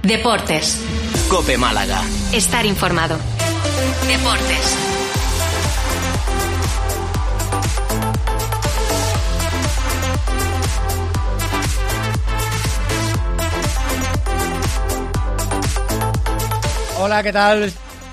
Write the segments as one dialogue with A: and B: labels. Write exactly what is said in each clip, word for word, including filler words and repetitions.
A: Deportes.
B: COPE Málaga.
A: Estar informado. Deportes.
C: Hola, ¿qué tal?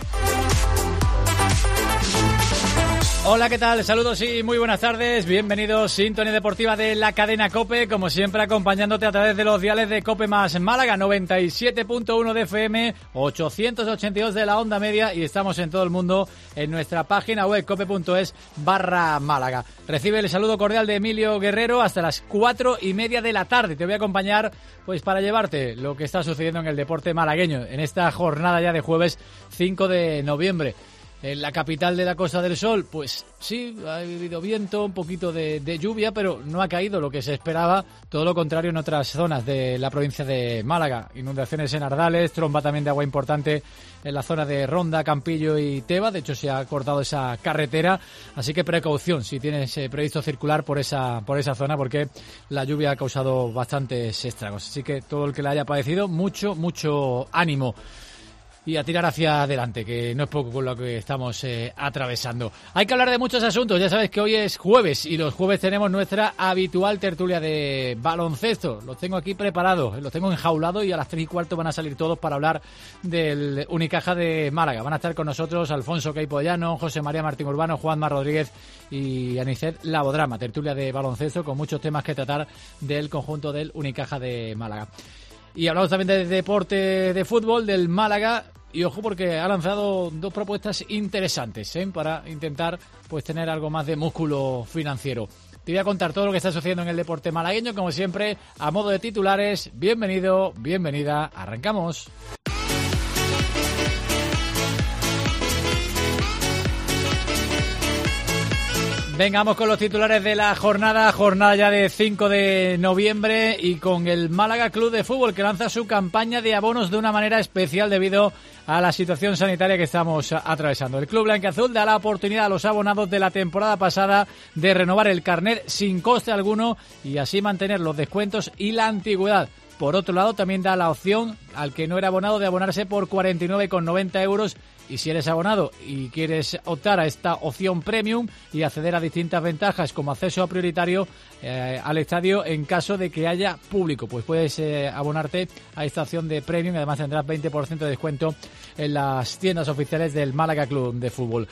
C: Hola, ¿qué tal? Saludos y muy buenas tardes. Bienvenidos, Sintonía Deportiva de la cadena COPE, como siempre acompañándote a través de los diales de COPE más Málaga, noventa y siete punto uno de F M, ochocientos ochenta y dos de la onda media, y estamos en todo el mundo en nuestra página web cope.es barra Málaga. Recibe el saludo cordial de Emilio Guerrero hasta las cuatro y media de la tarde. Te voy a acompañar pues para llevarte lo que está sucediendo en el deporte malagueño en esta jornada ya de jueves cinco de noviembre. En la capital de la Costa del Sol, pues sí, ha habido viento, un poquito de, de lluvia, pero no ha caído lo que se esperaba, todo lo contrario en otras zonas de la provincia de Málaga. Inundaciones en Ardales, tromba también de agua importante en la zona de Ronda, Campillo y Teba. De hecho, se ha cortado esa carretera, así que precaución si tienes eh, previsto circular por esa por esa zona, porque la lluvia ha causado bastantes estragos. Así que todo el que le haya padecido, mucho, mucho ánimo. Y a tirar hacia adelante, que no es poco con lo que estamos eh, atravesando. Hay que hablar de muchos asuntos. Ya sabes que hoy es jueves y los jueves tenemos nuestra habitual tertulia de baloncesto. Los tengo aquí preparados, los tengo enjaulados, y a las tres y cuarto van a salir todos para hablar del Unicaja de Málaga. Van a estar con nosotros Alfonso Caipollano, José María Martín Urbano, Juanma Rodríguez y Anicet Labodrama. Tertulia de baloncesto con muchos temas que tratar del conjunto del Unicaja de Málaga. Y hablamos también de deporte de fútbol del Málaga, y ojo porque ha lanzado dos propuestas interesantes ¿eh? para intentar pues tener algo más de músculo financiero. Te voy a contar todo lo que está sucediendo en el deporte malagueño, como siempre, a modo de titulares. Bienvenido, bienvenida, arrancamos. Vengamos con los titulares de la jornada, jornada ya de cinco de noviembre, y con el Málaga Club de Fútbol, que lanza su campaña de abonos de una manera especial debido a la situación sanitaria que estamos atravesando. El Club Blanquiazul da la oportunidad a los abonados de la temporada pasada de renovar el carnet sin coste alguno y así mantener los descuentos y la antigüedad. Por otro lado, también da la opción al que no era abonado de abonarse por cuarenta y nueve con noventa euros. Y si eres abonado y quieres optar a esta opción premium y acceder a distintas ventajas como acceso a prioritario eh, al estadio en caso de que haya público, pues puedes eh, abonarte a esta opción de premium, y además tendrás veinte por ciento de descuento en las tiendas oficiales del Málaga Club de Fútbol.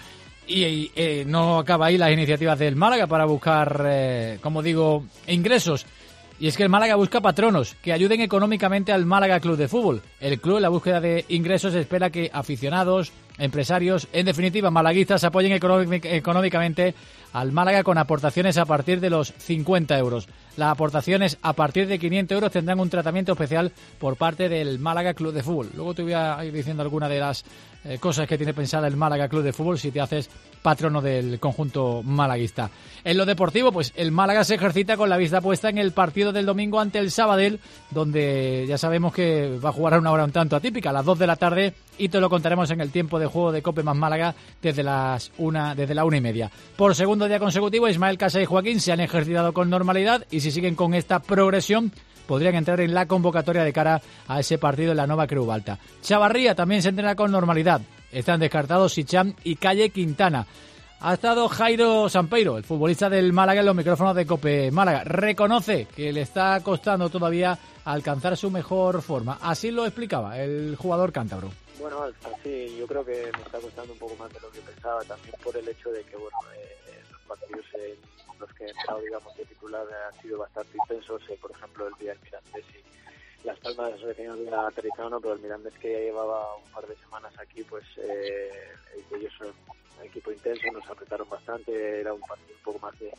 C: Y eh, no acaba ahí las iniciativas del Málaga para buscar, eh, como digo, ingresos. Y es que el Málaga busca patronos que ayuden económicamente al Málaga Club de Fútbol. El club, en la búsqueda de ingresos, espera que aficionados, empresarios, en definitiva malaguistas, apoyen económicamente al Málaga con aportaciones a partir de los cincuenta euros. Las aportaciones a partir de quinientos euros tendrán un tratamiento especial por parte del Málaga Club de Fútbol. Luego te voy a ir diciendo alguna de las eh, cosas que tiene pensada el Málaga Club de Fútbol si te haces patrono del conjunto malaguista. En lo deportivo, pues el Málaga se ejercita con la vista puesta en el partido del domingo ante el Sabadell, donde ya sabemos que va a jugar a una hora un tanto atípica, a las dos de la tarde, y te lo contaremos en el tiempo de juego de COPE más Málaga desde las una, desde la una y media. Por segundo día consecutivo, Ismael Casa y Joaquín se han ejercitado con normalidad, y si siguen con esta progresión podrían entrar en la convocatoria de cara a ese partido en la Nova Creu Alta. Chavarría también se entrena con normalidad. Están descartados Sicham y Calle Quintana. Ha estado Jairo Sampeiro, el futbolista del Málaga, en los micrófonos de COPE Málaga. Reconoce que le está costando todavía alcanzar su mejor forma. Así lo explicaba el jugador cántabro.
D: Bueno, así yo creo que me está costando un poco más de lo que pensaba, también por el hecho de que bueno, eh, los partidos en los que he estado, digamos, de titular han sido bastante intensos, eh, por ejemplo el día del Mirandés y Las Palmas recién había aterrizado, ¿no? Pero el Mirandés, que ya llevaba un par de semanas aquí, pues eh, ellos son un equipo intenso, nos apretaron bastante, era un partido un poco más de,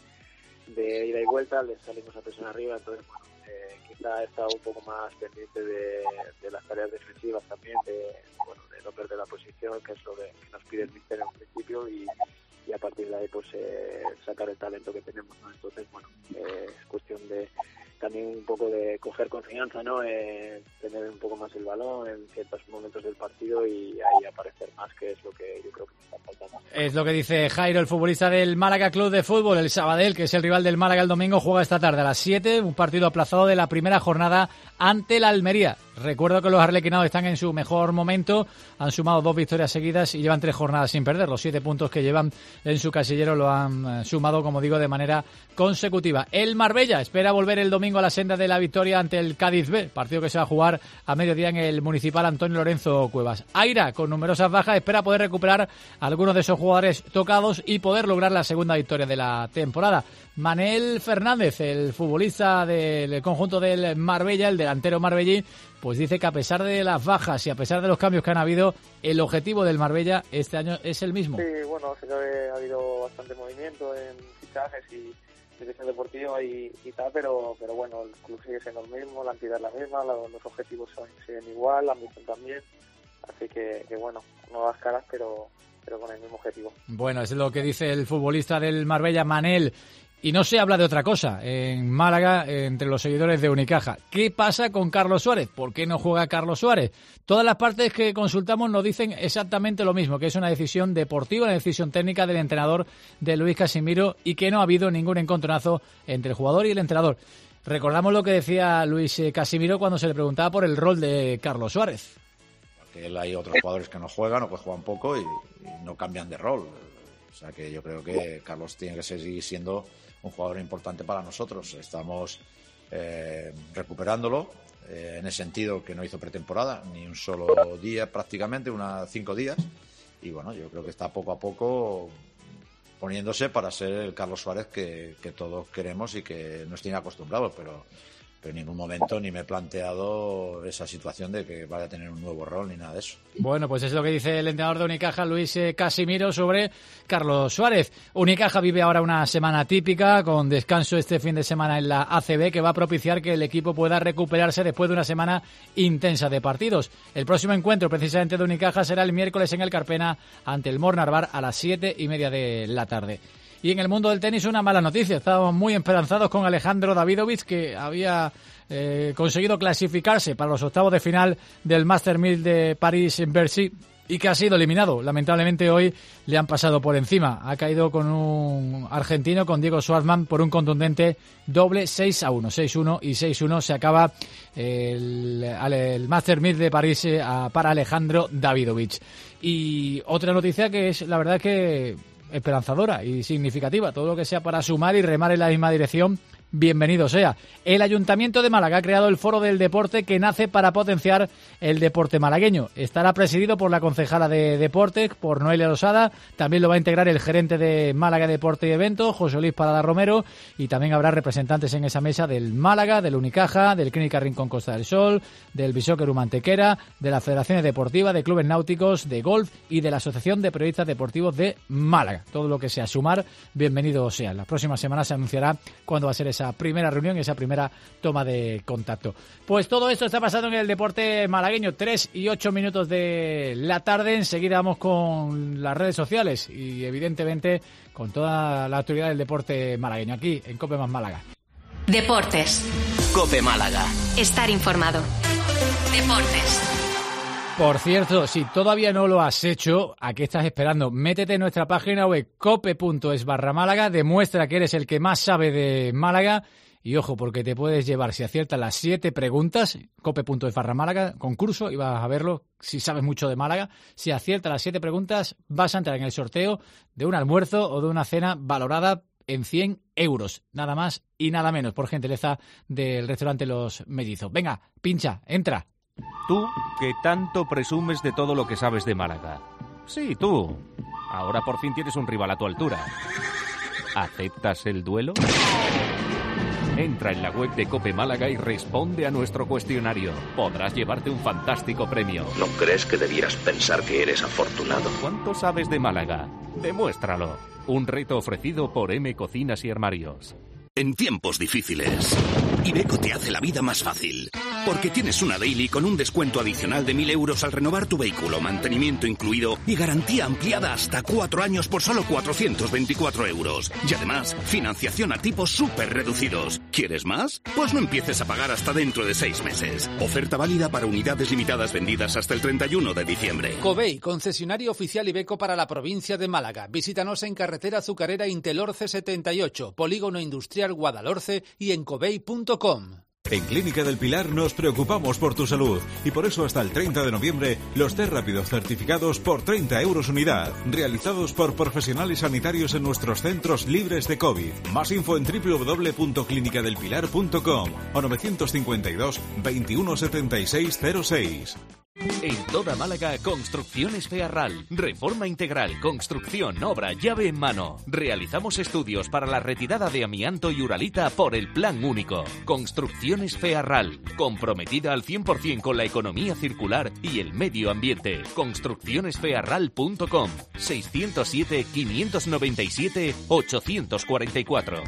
D: de ida y vuelta, les salimos a presión arriba, entonces bueno, eh, quizá he estado un poco más pendiente de, de las tareas defensivas también, de, bueno, de no perder la posición, que es lo que, que nos pide el míster en un principio, y, y a partir de ahí pues eh, sacar el talento que tenemos, ¿no? Entonces bueno, eh, es cuestión de también un poco de coger confianza, ¿no? Eh, tener un poco más el balón en ciertos momentos del partido y ahí aparecer más, que es lo que yo creo que me está faltando.
C: Es lo que dice Jairo, el futbolista del Málaga Club de Fútbol. El Sabadell, que es el rival del Málaga el domingo, juega esta tarde a las siete, un partido aplazado de la primera jornada ante la Almería. Recuerdo que los arlequinados están en su mejor momento, han sumado dos victorias seguidas y llevan tres jornadas sin perder. Los siete puntos que llevan en su casillero lo han sumado, como digo, de manera consecutiva. El Marbella espera volver el domingo a la senda de la victoria ante el Cádiz B, partido que se va a jugar a mediodía en el Municipal Antonio Lorenzo Cuevas. Aira, con numerosas bajas, espera poder recuperar a algunos de esos jugadores tocados y poder lograr la segunda victoria de la temporada. Manel Fernández, el futbolista del conjunto del Marbella, el delantero marbellí, pues dice que a pesar de las bajas y a pesar de los cambios que han habido, el objetivo del Marbella este año es el mismo.
D: Sí, bueno, sé que ha habido bastante movimiento en fichajes y dirección deportiva y, y tal, pero pero bueno, el club sigue siendo el mismo, la entidad es la misma, los, los objetivos son, siguen igual, la misión también, así que, que bueno, nuevas caras, pero, pero con el mismo objetivo.
C: Bueno, es lo que dice el futbolista del Marbella, Manel. Y no se habla de otra cosa en Málaga entre los seguidores de Unicaja. ¿Qué pasa con Carlos Suárez? ¿Por qué no juega Carlos Suárez? Todas las partes que consultamos nos dicen exactamente lo mismo, que es una decisión deportiva, una decisión técnica del entrenador de Luis Casimiro y que no ha habido ningún encontronazo entre el jugador y el entrenador. Recordamos lo que decía Luis Casimiro cuando se le preguntaba por el rol de Carlos Suárez.
B: Porque él hay otros jugadores que no juegan o que juegan poco y, y no cambian de rol. O sea que yo creo que Carlos tiene que seguir siendo un jugador importante para nosotros. Estamos eh, recuperándolo eh, en el sentido que no hizo pretemporada ni un solo día prácticamente, unas cinco días, y bueno, yo creo que está poco a poco poniéndose para ser el Carlos Suárez que, que todos queremos y que nos tiene acostumbrados, pero pero en ningún momento ni me he planteado esa situación de que vaya a tener un nuevo rol ni nada de eso.
C: Bueno, pues es lo que dice el entrenador de Unicaja, Luis Casimiro, sobre Carlos Suárez. Unicaja vive ahora una semana típica, con descanso este fin de semana en la A C B, que va a propiciar que el equipo pueda recuperarse después de una semana intensa de partidos. El próximo encuentro, precisamente, de Unicaja será el miércoles en el Carpena ante el Mornarvar a las siete y media de la tarde. Y en el mundo del tenis una mala noticia. Estábamos muy esperanzados con Alejandro Davidovich, que había eh, conseguido clasificarse para los octavos de final del Master mil de París-Bercy y que ha sido eliminado. Lamentablemente hoy le han pasado por encima. Ha caído con un argentino, con Diego Schwartzman, por un contundente doble seis a uno. seis uno y seis uno. Se acaba el, el Master mil de París eh, para Alejandro Davidovich. Y otra noticia que es, la verdad, que esperanzadora y significativa. Todo lo que sea para sumar y remar en la misma dirección, bienvenido sea. El Ayuntamiento de Málaga ha creado el Foro del Deporte, que nace para potenciar el deporte malagueño. Estará presidido por la concejala de Deportes, por Noelia Losada. También lo va a integrar el gerente de Málaga Deporte y Eventos, José Luis Parada Romero, y también habrá representantes en esa mesa del Málaga, del Unicaja, del Clínica Rincón Costa del Sol, del Bishoker Humantequera, de las federaciones deportivas, de clubes náuticos, de golf y de la Asociación de Periodistas Deportivos de Málaga. Todo lo que sea sumar, bienvenido sea. En las próximas semanas se anunciará cuándo va a ser esa primera reunión, esa primera toma de contacto. Pues todo esto está pasando en el deporte malagueño. Tres y ocho minutos de la tarde. Enseguida vamos con las redes sociales y evidentemente con toda la actualidad del deporte malagueño aquí en COPE más Málaga.
A: Deportes.
E: COPE Málaga.
A: Estar informado. Deportes.
C: Por cierto, si todavía no lo has hecho, ¿a qué estás esperando? Métete en nuestra página web cope.es barra Málaga, demuestra que eres el que más sabe de Málaga y ojo, porque te puedes llevar, si aciertas las siete preguntas, cope.es barra Málaga, concurso, y vas a verlo si sabes mucho de Málaga. Si aciertas las siete preguntas, vas a entrar en el sorteo de un almuerzo o de una cena valorada en cien euros, nada más y nada menos, por gentileza del restaurante Los Mellizos. Venga, pincha, entra.
F: Tú, que tanto presumes de todo lo que sabes de Málaga. Sí, tú. Ahora por fin tienes un rival a tu altura. ¿Aceptas el duelo? Entra en la web de COPE Málaga y responde a nuestro cuestionario. Podrás llevarte un fantástico premio.
G: ¿No crees que debieras pensar que eres afortunado?
F: ¿Cuánto sabes de Málaga? Demuéstralo. Un reto ofrecido por M Cocinas y Armarios.
E: En tiempos difíciles, Iveco te hace la vida más fácil. Porque tienes una Daily con un descuento adicional de mil euros al renovar tu vehículo, mantenimiento incluido y garantía ampliada hasta cuatro años por solo cuatrocientos veinticuatro euros. Y además, financiación a tipos súper reducidos. ¿Quieres más? Pues no empieces a pagar hasta dentro de seis meses. Oferta válida para unidades limitadas vendidas hasta el treinta y uno de diciembre.
H: Covey, concesionario oficial Iveco para la provincia de Málaga. Visítanos en carretera Azucarera Intelorce setenta y ocho, Polígono Industrial Guadalhorce y en covey punto com.
I: En Clínica del Pilar nos preocupamos por tu salud y por eso hasta el treinta de noviembre los test rápidos certificados por treinta euros unidad, realizados por profesionales sanitarios en nuestros centros libres de COVID. Más info en doble u doble u doble u punto clínica del pilar punto com o nueve cinco dos, veintiuno setenta y seis cero seis.
F: En toda Málaga, Construcciones Fearral. Reforma integral, construcción, obra, llave en mano. Realizamos estudios para la retirada de amianto y uralita por el Plan Único. Construcciones Fearral. Comprometida al cien por ciento con la economía circular y el medio ambiente. construcciones fearral punto com. seiscientos siete, quinientos noventa y siete, ochocientos cuarenta y cuatro.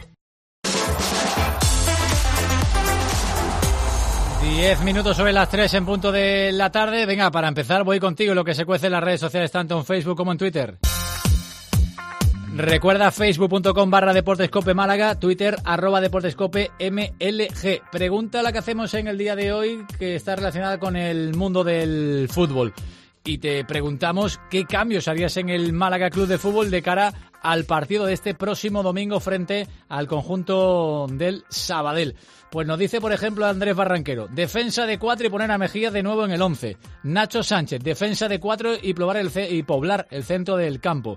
C: Diez minutos sobre las tres en punto de la tarde. Venga, para empezar voy contigo, lo que se cuece en las redes sociales, tanto en Facebook como en Twitter. Recuerda facebook.com barra Deportescope Málaga, Twitter arroba Deportescope M L G. Pregunta la que hacemos en el día de hoy, que está relacionada con el mundo del fútbol. Y te preguntamos qué cambios harías en el Málaga Club de Fútbol de cara al partido de este próximo domingo frente al conjunto del Sabadell. Pues nos dice, por ejemplo, Andrés Barranquero, defensa de cuatro y poner a Mejías de nuevo en el once. Nacho Sánchez, defensa de cuatro y poblar el, ce- y poblar el centro del campo.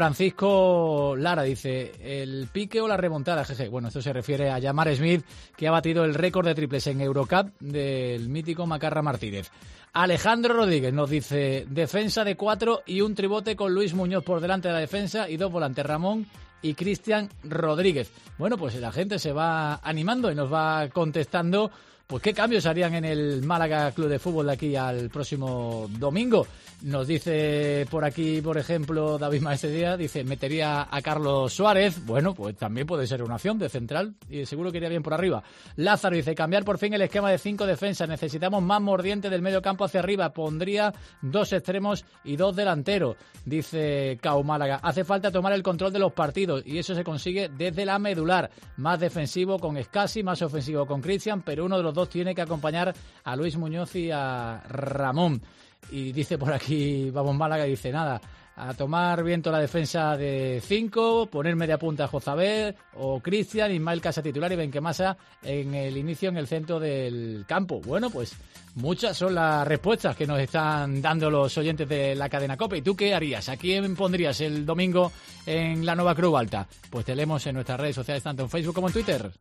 C: Francisco Lara dice, el pique o la remontada, jeje. Bueno, esto se refiere a Jamar Smith, que ha batido el récord de triples en Eurocup del mítico Macarra Martínez. Alejandro Rodríguez nos dice, defensa de cuatro y un tribote con Luis Muñoz por delante de la defensa y dos volantes, Ramón y Cristian Rodríguez. Bueno, pues la gente se va animando y nos va contestando pues qué cambios harían en el Málaga Club de Fútbol de aquí al próximo domingo. Nos dice por aquí, por ejemplo, David Maestre Díaz, dice, metería a Carlos Suárez. Bueno, pues también puede ser una opción de central y seguro que iría bien por arriba. Lázaro dice, cambiar por fin el esquema de cinco defensas. Necesitamos más mordiente del medio campo hacia arriba. Pondría dos extremos y dos delanteros. Dice Cau Málaga, hace falta tomar el control de los partidos y eso se consigue desde la medular. Más defensivo con Scassi, más ofensivo con Cristian, pero uno de los dos tiene que acompañar a Luis Muñoz y a Ramón. Y dice por aquí, vamos Málaga, dice nada, a tomar viento la defensa de cinco, poner media punta a Jozabel o Cristian, Ismael Casa titular y Benquemasa en el inicio en el centro del campo. Bueno, pues muchas son las respuestas que nos están dando los oyentes de la cadena COPE. ¿Y tú qué harías? ¿A quién pondrías el domingo en la Nueva Cruz Alta? Pues te leemos en nuestras redes sociales, tanto en Facebook como en Twitter.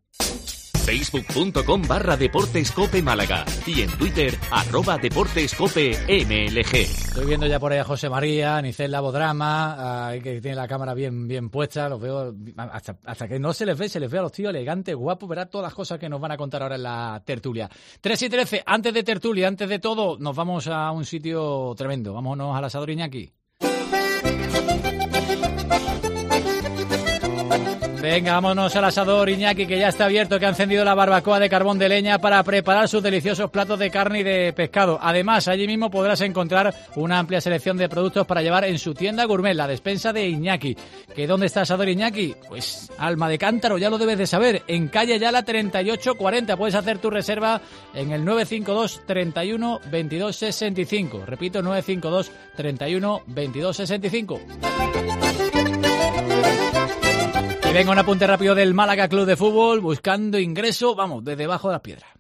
F: Facebook.com barra Deportescope Málaga y en Twitter arroba Deportescope M L G.
C: Estoy viendo ya por ahí a José María, Nicel Labodrama, uh, que tiene la cámara bien bien puesta, los veo, hasta, hasta que no se les ve, se les ve a los tíos elegantes, guapos, verá todas las cosas que nos van a contar ahora en la tertulia. tres y trece, antes de tertulia, antes de todo, nos vamos a un sitio tremendo, vámonos al asador Iñaki. Venga, vámonos al asador Iñaki, que ya está abierto, que ha encendido la barbacoa de carbón de leña para preparar sus deliciosos platos de carne y de pescado. Además, allí mismo podrás encontrar una amplia selección de productos para llevar en su tienda gourmet, la despensa de Iñaki. ¿Que dónde está asador Iñaki? Pues Alma de Cántaro, ya lo debes de saber, en calle Ayala treinta y ocho cuarenta. Puedes hacer tu reserva en el nueve cinco dos, treinta y uno, veintidós sesenta y cinco. Repito, nueve cinco dos, treinta y uno, veintidós sesenta y cinco. Y venga un apunte rápido del Málaga Club de Fútbol, buscando ingreso, vamos, desde debajo de las piedras.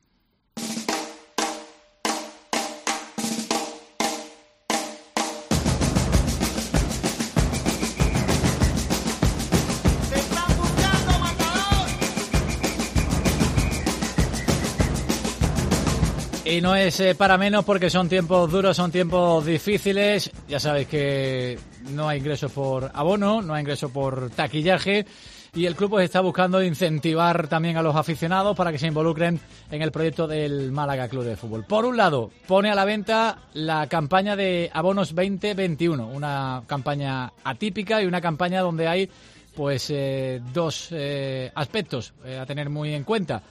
C: Y no es eh, para menos porque son tiempos duros, son tiempos difíciles. Ya sabéis que no hay ingresos por abono, no hay ingresos por taquillaje. Y el club pues, está buscando incentivar también a los aficionados para que se involucren en el proyecto del Málaga Club de Fútbol. Por un lado, pone a la venta la campaña de abonos veinte veintiuno, una campaña atípica y una campaña donde hay pues eh, dos eh, aspectos eh, a tener muy en cuenta.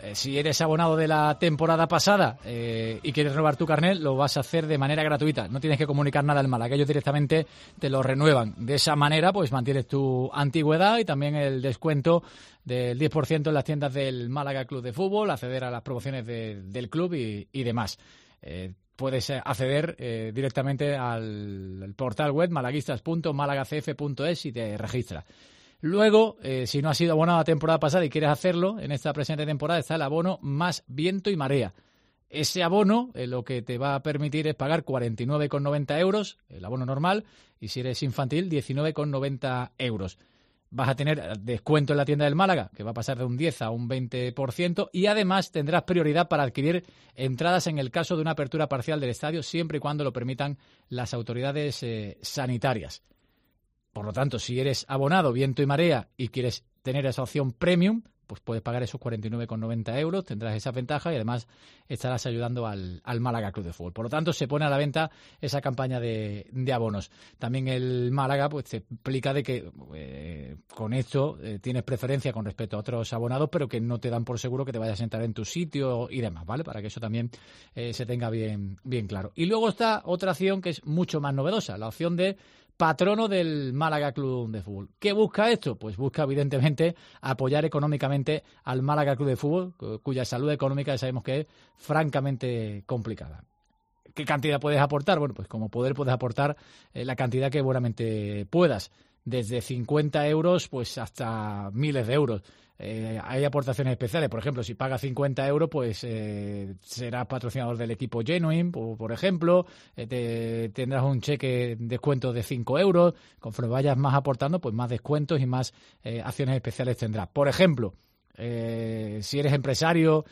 C: eh, si eres abonado de la temporada pasada eh, y quieres renovar tu carnet, lo vas a hacer de manera gratuita. No tienes que comunicar nada al Málaga, ellos directamente te lo renuevan. De esa manera, pues mantienes tu antigüedad y también el descuento del diez por ciento en las tiendas del Málaga Club de Fútbol, acceder a las promociones de, del club y, y demás. Eh, puedes acceder eh, directamente al, al portal web malaguistas punto málaga c f punto es y te registras. Luego, eh, si no has sido abonado la temporada pasada y quieres hacerlo, en esta presente temporada está el abono más viento y marea. Ese abono eh, lo que te va a permitir es pagar cuarenta y nueve con noventa euros, el abono normal, y si eres infantil, diecinueve con noventa euros. Vas a tener descuento en la tienda del Málaga, que va a pasar de un diez a un veinte por ciento, y además tendrás prioridad para adquirir entradas en el caso de una apertura parcial del estadio, siempre y cuando lo permitan las autoridades eh, sanitarias. Por lo tanto, si eres abonado viento y marea y quieres tener esa opción premium, pues puedes pagar esos cuarenta y nueve con noventa euros, tendrás esa ventaja y además estarás ayudando al, al Málaga Club de Fútbol. Por lo tanto, se pone a la venta esa campaña de, de abonos. También el Málaga pues te explica de que eh, con esto eh, tienes preferencia con respecto a otros abonados, pero que no te dan por seguro que te vayas a entrar en tu sitio y demás, ¿vale? Para que eso también eh, se tenga bien, bien claro. Y luego está otra opción que es mucho más novedosa, la opción de patrono del Málaga Club de Fútbol. ¿Qué busca esto? Pues busca, evidentemente, apoyar económicamente al Málaga Club de Fútbol, cuya salud económica sabemos que es francamente complicada. ¿Qué cantidad puedes aportar? Bueno, pues como poder puedes aportar eh, la cantidad que buenamente puedas. Desde cincuenta euros pues hasta miles de euros. Eh, hay aportaciones especiales, por ejemplo, si pagas cincuenta euros, pues eh, serás patrocinador del equipo Genuine, por, por ejemplo, eh, te, tendrás un cheque descuento de cinco euros, conforme vayas más aportando, pues más descuentos y más eh, acciones especiales tendrás. Por ejemplo, eh, si eres empresario,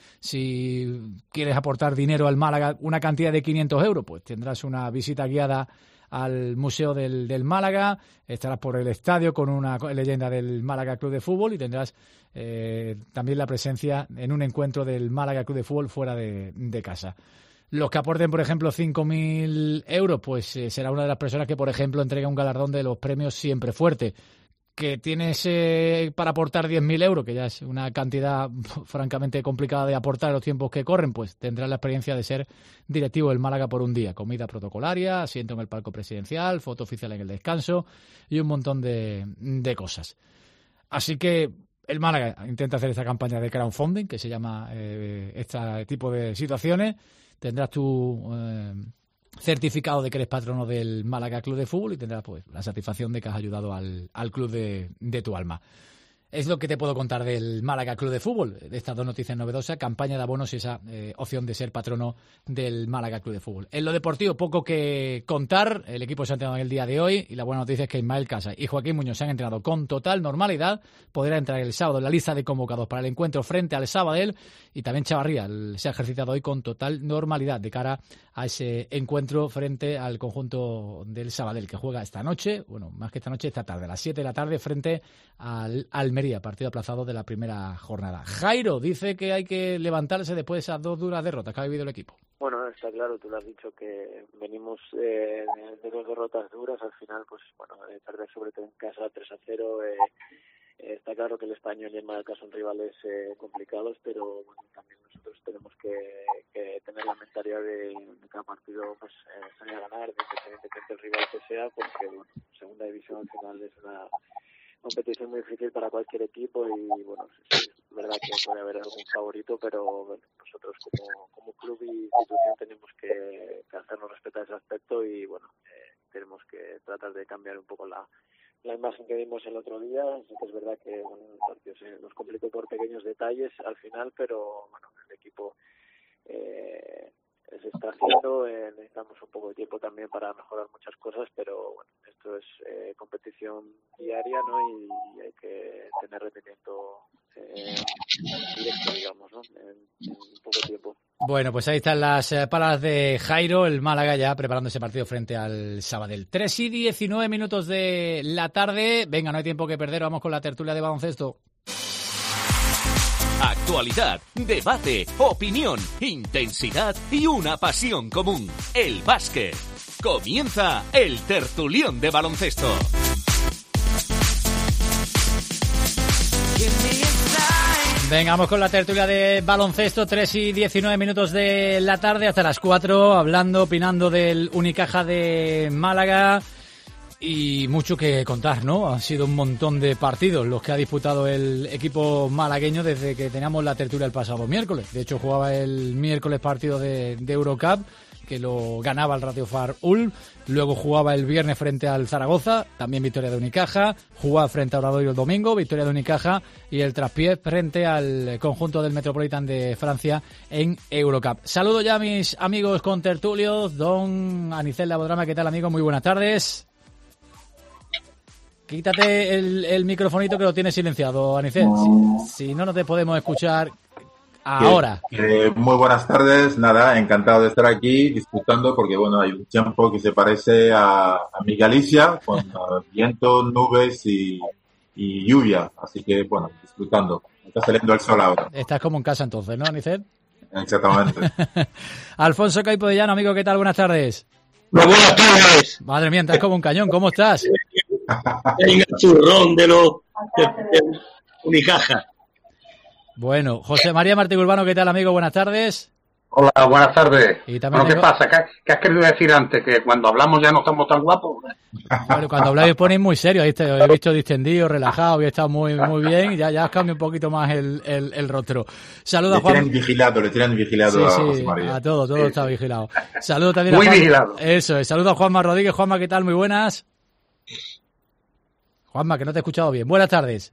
C: si quieres aportar dinero al Málaga, una cantidad de quinientos euros, pues tendrás una visita guiada al Museo del, del Málaga, estarás por el estadio con una leyenda del Málaga Club de Fútbol y tendrás eh, también la presencia en un encuentro del Málaga Club de Fútbol fuera de, de casa. Los que aporten, por ejemplo, cinco mil euros, pues eh, será una de las personas que, por ejemplo, entrega un galardón de los premios Siempre Fuerte. Que tienes eh, para aportar diez mil euros, que ya es una cantidad francamente complicada de aportar en los tiempos que corren, pues tendrás la experiencia de ser directivo del Málaga por un día. Comida protocolaria, asiento en el palco presidencial, foto oficial en el descanso y un montón de, de cosas. Así que el Málaga intenta hacer esta campaña de crowdfunding, que se llama eh, este tipo de situaciones. Tendrás tu Eh, certificado de que eres patrono del Málaga Club de Fútbol y tendrás pues la satisfacción de que has ayudado al, al club de, de tu alma. Es lo que te puedo contar del Málaga Club de Fútbol, de estas dos noticias novedosas, campaña de abonos y esa eh, opción de ser patrono del Málaga Club de Fútbol. En lo deportivo, poco que contar. El equipo se ha entrenado en el día de hoy y la buena noticia es que Ismael Casa y Joaquín Muñoz se han entrenado con total normalidad. Podrá entrar el sábado en la lista de convocados para el encuentro frente al Sabadell y también Chavarría se ha ejercitado hoy con total normalidad de cara a ese encuentro frente al conjunto del Sabadell que juega esta noche, bueno, más que esta noche, esta tarde, a las siete de la tarde frente al Almería. Partido aplazado de la primera jornada. Jairo dice que hay que levantarse después de esas dos duras derrotas que ha vivido el equipo.
D: Bueno, está claro, tú lo has dicho que venimos eh, de dos derrotas duras, al final, pues bueno, eh, perder sobre todo en casa tres a cero, eh, eh, está claro que el Español y el Málaga son rivales eh, complicados, pero bueno, también nosotros tenemos que, que tener la mentalidad de, de cada partido pues eh, salir a ganar, independientemente del rival que sea, porque bueno, segunda división al final es una competición muy difícil para cualquier equipo y bueno, es verdad que puede haber algún favorito, pero bueno, nosotros como, como club y institución tenemos que, que hacernos respetar ese aspecto y bueno, eh, tenemos que tratar de cambiar un poco la, la imagen que dimos el otro día. Sí que es verdad que bueno, el partido se nos complicó por pequeños detalles al final, pero bueno, el equipo eh, se está haciendo, eh, necesitamos un poco de tiempo también para mejorar muchas cosas, pero bueno, esto es eh, competición diaria, ¿no? Y, y hay que tener rendimiento eh, directo, digamos, ¿no? En, en poco tiempo.
C: Bueno, pues ahí están las eh, palabras de Jairo, el Málaga ya preparando ese partido frente al Sabadell. tres y diecinueve minutos de la tarde. Venga, no hay tiempo que perder, vamos con la tertulia de baloncesto.
E: Actualidad, debate, opinión, intensidad y una pasión común. El básquet. Comienza el tertulión de baloncesto.
C: Venga, vamos con la tertulia de baloncesto, tres y diecinueve minutos de la tarde hasta las cuatro, hablando, opinando del Unicaja de Málaga y mucho que contar, ¿no? Han sido un montón de partidos los que ha disputado el equipo malagueño desde que teníamos la tertulia el pasado miércoles. De hecho, jugaba el miércoles partido de, de Eurocup, que lo ganaba el Ratiofar Ulm, luego jugaba el viernes frente al Zaragoza, también victoria de Unicaja, jugaba frente a Obradoiro el domingo, victoria de Unicaja, y el traspié frente al conjunto del Metropolitan de Francia en Eurocup. Saludo ya a mis amigos contertulios, don Anicel Labodrama, ¿qué tal, amigo? Muy buenas tardes. Quítate el, el microfonito que lo tienes silenciado, Anicel, si, si no, no te podemos escuchar. Ahora.
J: Eh, eh, muy buenas tardes, nada, encantado de estar aquí disfrutando porque bueno, hay un tiempo que se parece a, a mi Galicia con uh, viento, nubes y, y lluvia, así que bueno, disfrutando. Está saliendo el sol ahora.
C: Estás como en casa entonces, ¿no, Anicet?
J: Exactamente.
C: Alfonso Caipo de Llano, amigo, ¿qué tal? Buenas tardes.
K: Muy buenas tardes.
C: Madre mía, estás como un cañón, ¿cómo estás?
K: El churrón de los de, de Unicaja.
C: Bueno, José María Martí Urbano, ¿qué tal, amigo? Buenas tardes.
L: Hola, buenas tardes.
C: Y también
L: bueno, ¿qué
C: tengo...
L: pasa? ¿Qué, ¿Qué has querido decir antes? ¿Que cuando hablamos ya no estamos tan guapos?
C: Bueno, cuando habláis os ponéis muy serio, ¿viste? Os he visto distendido, relajado, habéis estado muy muy bien y ya, ya os cambia un poquito más el, el, el rostro. Saludos a Juan.
J: Le tienen vigilado, le tienen vigilado
C: sí,
J: a
C: sí,
J: José María.
C: A todo, todo
J: sí,
C: está
J: sí.
C: vigilado. Saludos también
L: muy
C: a Juan.
L: Muy vigilado.
C: Eso es. Saludos a Juanma Rodríguez. Juanma, ¿qué tal? Muy buenas. Juanma, que no te he escuchado bien. Buenas tardes.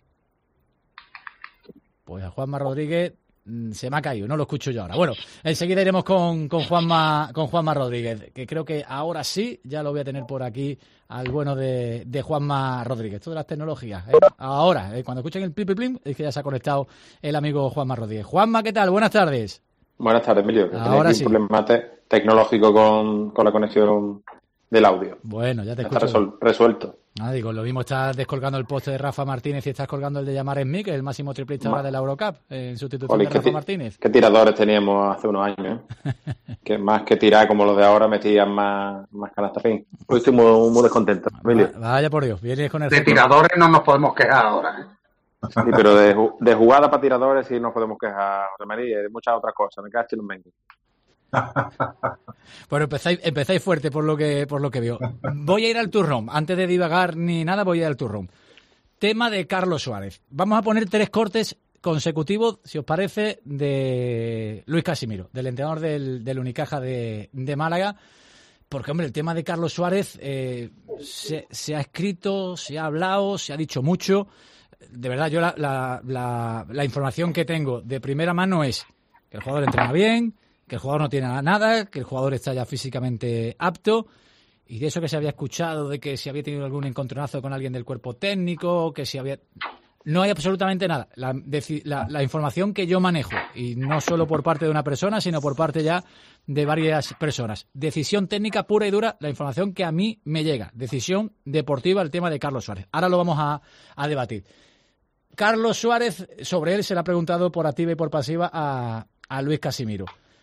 C: Pues a Juanma Rodríguez se me ha caído, no lo escucho yo ahora. Bueno, enseguida iremos con, con Juanma con Juanma Rodríguez, que creo que ahora sí, ya lo voy a tener por aquí al bueno de, de Juanma Rodríguez. Esto de las tecnologías, ¿eh? Ahora, ¿eh? Cuando escuchen el plim plim plim, es que ya se ha conectado el amigo Juanma Rodríguez. Juanma, ¿qué tal? Buenas tardes.
M: Buenas tardes, Emilio.
C: Ahora
M: sí.
C: sí.
M: Un problema te- tecnológico con, con la conexión del audio.
C: Bueno, ya te
M: ya
C: escucho.
M: está resol- resuelto.
C: Ah, digo, lo mismo estás descolgando el poste de Rafa Martínez y estás colgando el de Yamar Smith, que es el máximo triplista ahora de la Eurocup, en sustitución
M: Oli,
C: de
M: ¿qué
C: Rafa
M: ti-
C: Martínez.
M: ¿Qué tiradores teníamos hace unos años? ¿eh? Que más que tirar como los de ahora metían más, más canasta fin. Hoy estoy muy, muy descontento, Emilio.
C: Va- Vaya por Dios, vienes con el
L: De
C: récord.
L: tiradores no nos podemos quejar ahora. ¿eh?
M: Sí, pero de, ju- de jugada para tiradores sí nos podemos quejar, José María, y de muchas otras cosas. Me cago en un mengue.
C: Bueno, empezáis, empezáis fuerte por lo que por lo que veo. Voy a ir al turrón. Antes de divagar ni nada, voy a ir al turrón. Tema de Carlos Suárez. Vamos a poner tres cortes consecutivos, si os parece, de Luis Casimiro, del entrenador del, del Unicaja de, de Málaga. Porque, hombre, el tema de Carlos Suárez eh, se, se ha escrito, se ha hablado, se ha dicho mucho. De verdad, yo la, la, la, la información que tengo de primera mano es que el jugador entrena bien, que el jugador no tiene nada, que el jugador está ya físicamente apto, y de eso que se había escuchado, de que si había tenido algún encontronazo con alguien del cuerpo técnico, que si había... No hay absolutamente nada. La, deci- la, la información que yo manejo, y no solo por parte de una persona, sino por parte ya de varias personas. Decisión técnica pura y dura, la información que a mí me llega. Decisión deportiva, el tema de Carlos Suárez. Ahora lo vamos a, a debatir. Carlos Suárez, sobre él se le ha preguntado por activa y por pasiva a, a Luis Casimiro.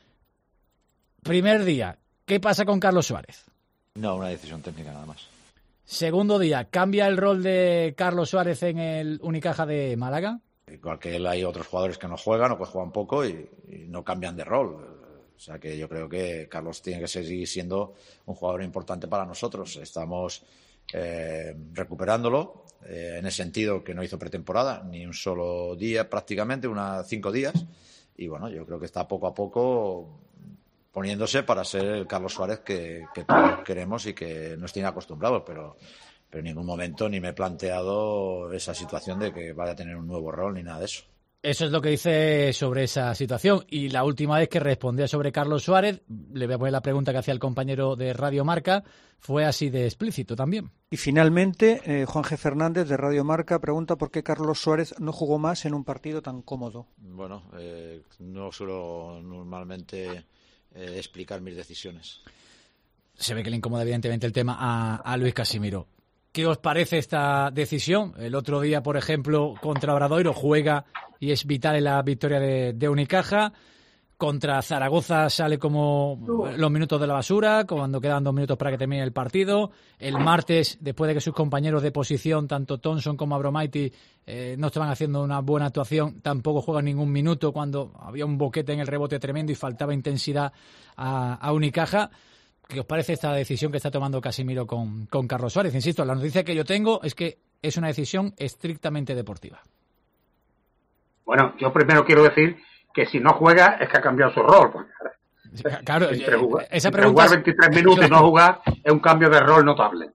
C: Primer día, ¿qué pasa con Carlos Suárez?
B: No, una decisión técnica nada más.
C: Segundo día, ¿cambia el rol de Carlos Suárez en el Unicaja de Málaga?
B: Igual que él, hay otros jugadores que no juegan o que juegan poco y, y no cambian de rol. O sea que yo creo que Carlos tiene que seguir siendo un jugador importante para nosotros. Estamos eh, recuperándolo eh, en el sentido que no hizo pretemporada, ni un solo día prácticamente, unas cinco días. Y bueno, yo creo que está poco a poco poniéndose para ser el Carlos Suárez que, que todos queremos y que nos tiene acostumbrados, pero, pero en ningún momento ni me he planteado esa situación de que vaya a tener un nuevo rol ni nada de eso.
C: Eso es lo que dice sobre esa situación. Y la última vez que respondía sobre Carlos Suárez, le voy a poner la pregunta que hacía el compañero de Radio Marca, fue así de explícito también.
N: Y finalmente, eh, Juan G. Fernández de Radio Marca pregunta por qué Carlos Suárez no jugó más en un partido tan cómodo.
B: Bueno, eh, no suelo normalmente eh, explicar mis decisiones.
C: Se ve que le incomoda evidentemente el tema a, a Luis Casimiro. ¿Qué os parece esta decisión? El otro día, por ejemplo, contra Obradoiro juega y es vital en la victoria de, de Unicaja. Contra Zaragoza sale como los minutos de la basura, cuando quedan dos minutos para que termine el partido. El martes, después de que sus compañeros de posición, tanto Thompson como Abromaitis, eh, no estaban haciendo una buena actuación, tampoco juegan ningún minuto cuando había un boquete en el rebote tremendo y faltaba intensidad a, a Unicaja. ¿Qué os parece esta decisión que está tomando Casimiro con, con Carlos Suárez? Insisto, la noticia que yo tengo es que es una decisión estrictamente deportiva.
L: Bueno, yo primero quiero decir que si no juega es que ha cambiado su rol. Porque,
C: claro,
L: entre jugar,
C: esa
L: entre
C: pregunta
L: jugar veintitrés minutos claro. y no jugar es un cambio de rol notable.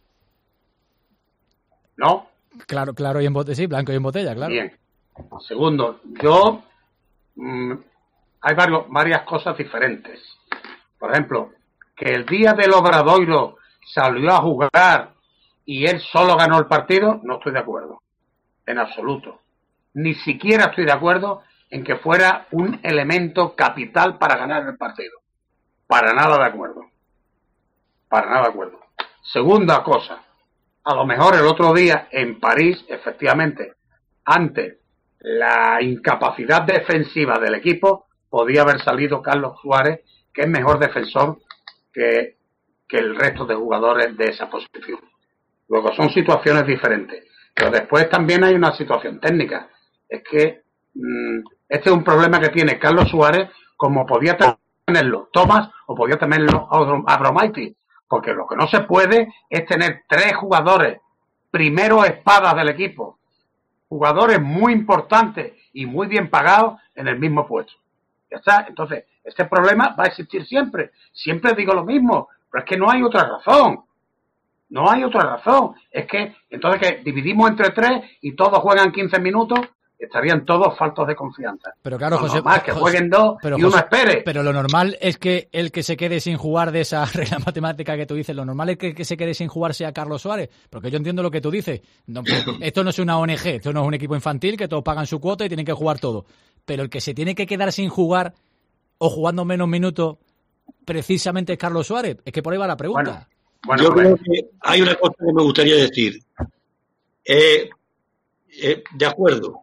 L: ¿No?
C: Claro, claro, y en botella, sí, blanco y en botella, claro.
L: Bien. Segundo, yo mmm, hay varios, varias cosas diferentes. Por ejemplo, que el día del Obradoiro salió a jugar y él solo ganó el partido, no estoy de acuerdo. En absoluto. Ni siquiera estoy de acuerdo en que fuera un elemento capital para ganar el partido. Para nada de acuerdo. Para nada de acuerdo. Segunda cosa, a lo mejor el otro día en París, efectivamente, ante la incapacidad defensiva del equipo, podía haber salido Carlos Suárez, que es mejor defensor que, que el resto de jugadores de esa posición. Luego son situaciones diferentes. Pero después también hay una situación técnica. Es que mmm, este es un problema que tiene Carlos Suárez, como podía tenerlo Thomas o podía tenerlo Abromaitis, porque lo que no se puede es tener tres jugadores, primeros espadas del equipo, jugadores muy importantes y muy bien pagados en el mismo puesto. Ya está. Entonces, este problema va a existir siempre. Siempre digo lo mismo, pero es que no hay otra razón. No hay otra razón. Es que, entonces, que dividimos entre tres y todos juegan quince minutos, estarían todos faltos de confianza.
C: Pero claro,
L: lo
C: José,
L: normal, que
C: José,
L: jueguen dos
C: pero
L: y
C: José,
L: uno espere.
C: Pero lo normal es que el que se quede sin jugar de esa regla matemática que tú dices, lo normal es que el que se quede sin jugar sea Carlos Suárez, porque yo entiendo lo que tú dices. No, esto no es una O N G, esto no es un equipo infantil que todos pagan su cuota y tienen que jugar todo. Pero el que se tiene que quedar sin jugar o jugando menos minutos precisamente es Carlos Suárez. Es que por ahí va la pregunta.
K: Bueno, bueno, yo creo que hay una cosa que me gustaría decir. Eh, eh, de acuerdo.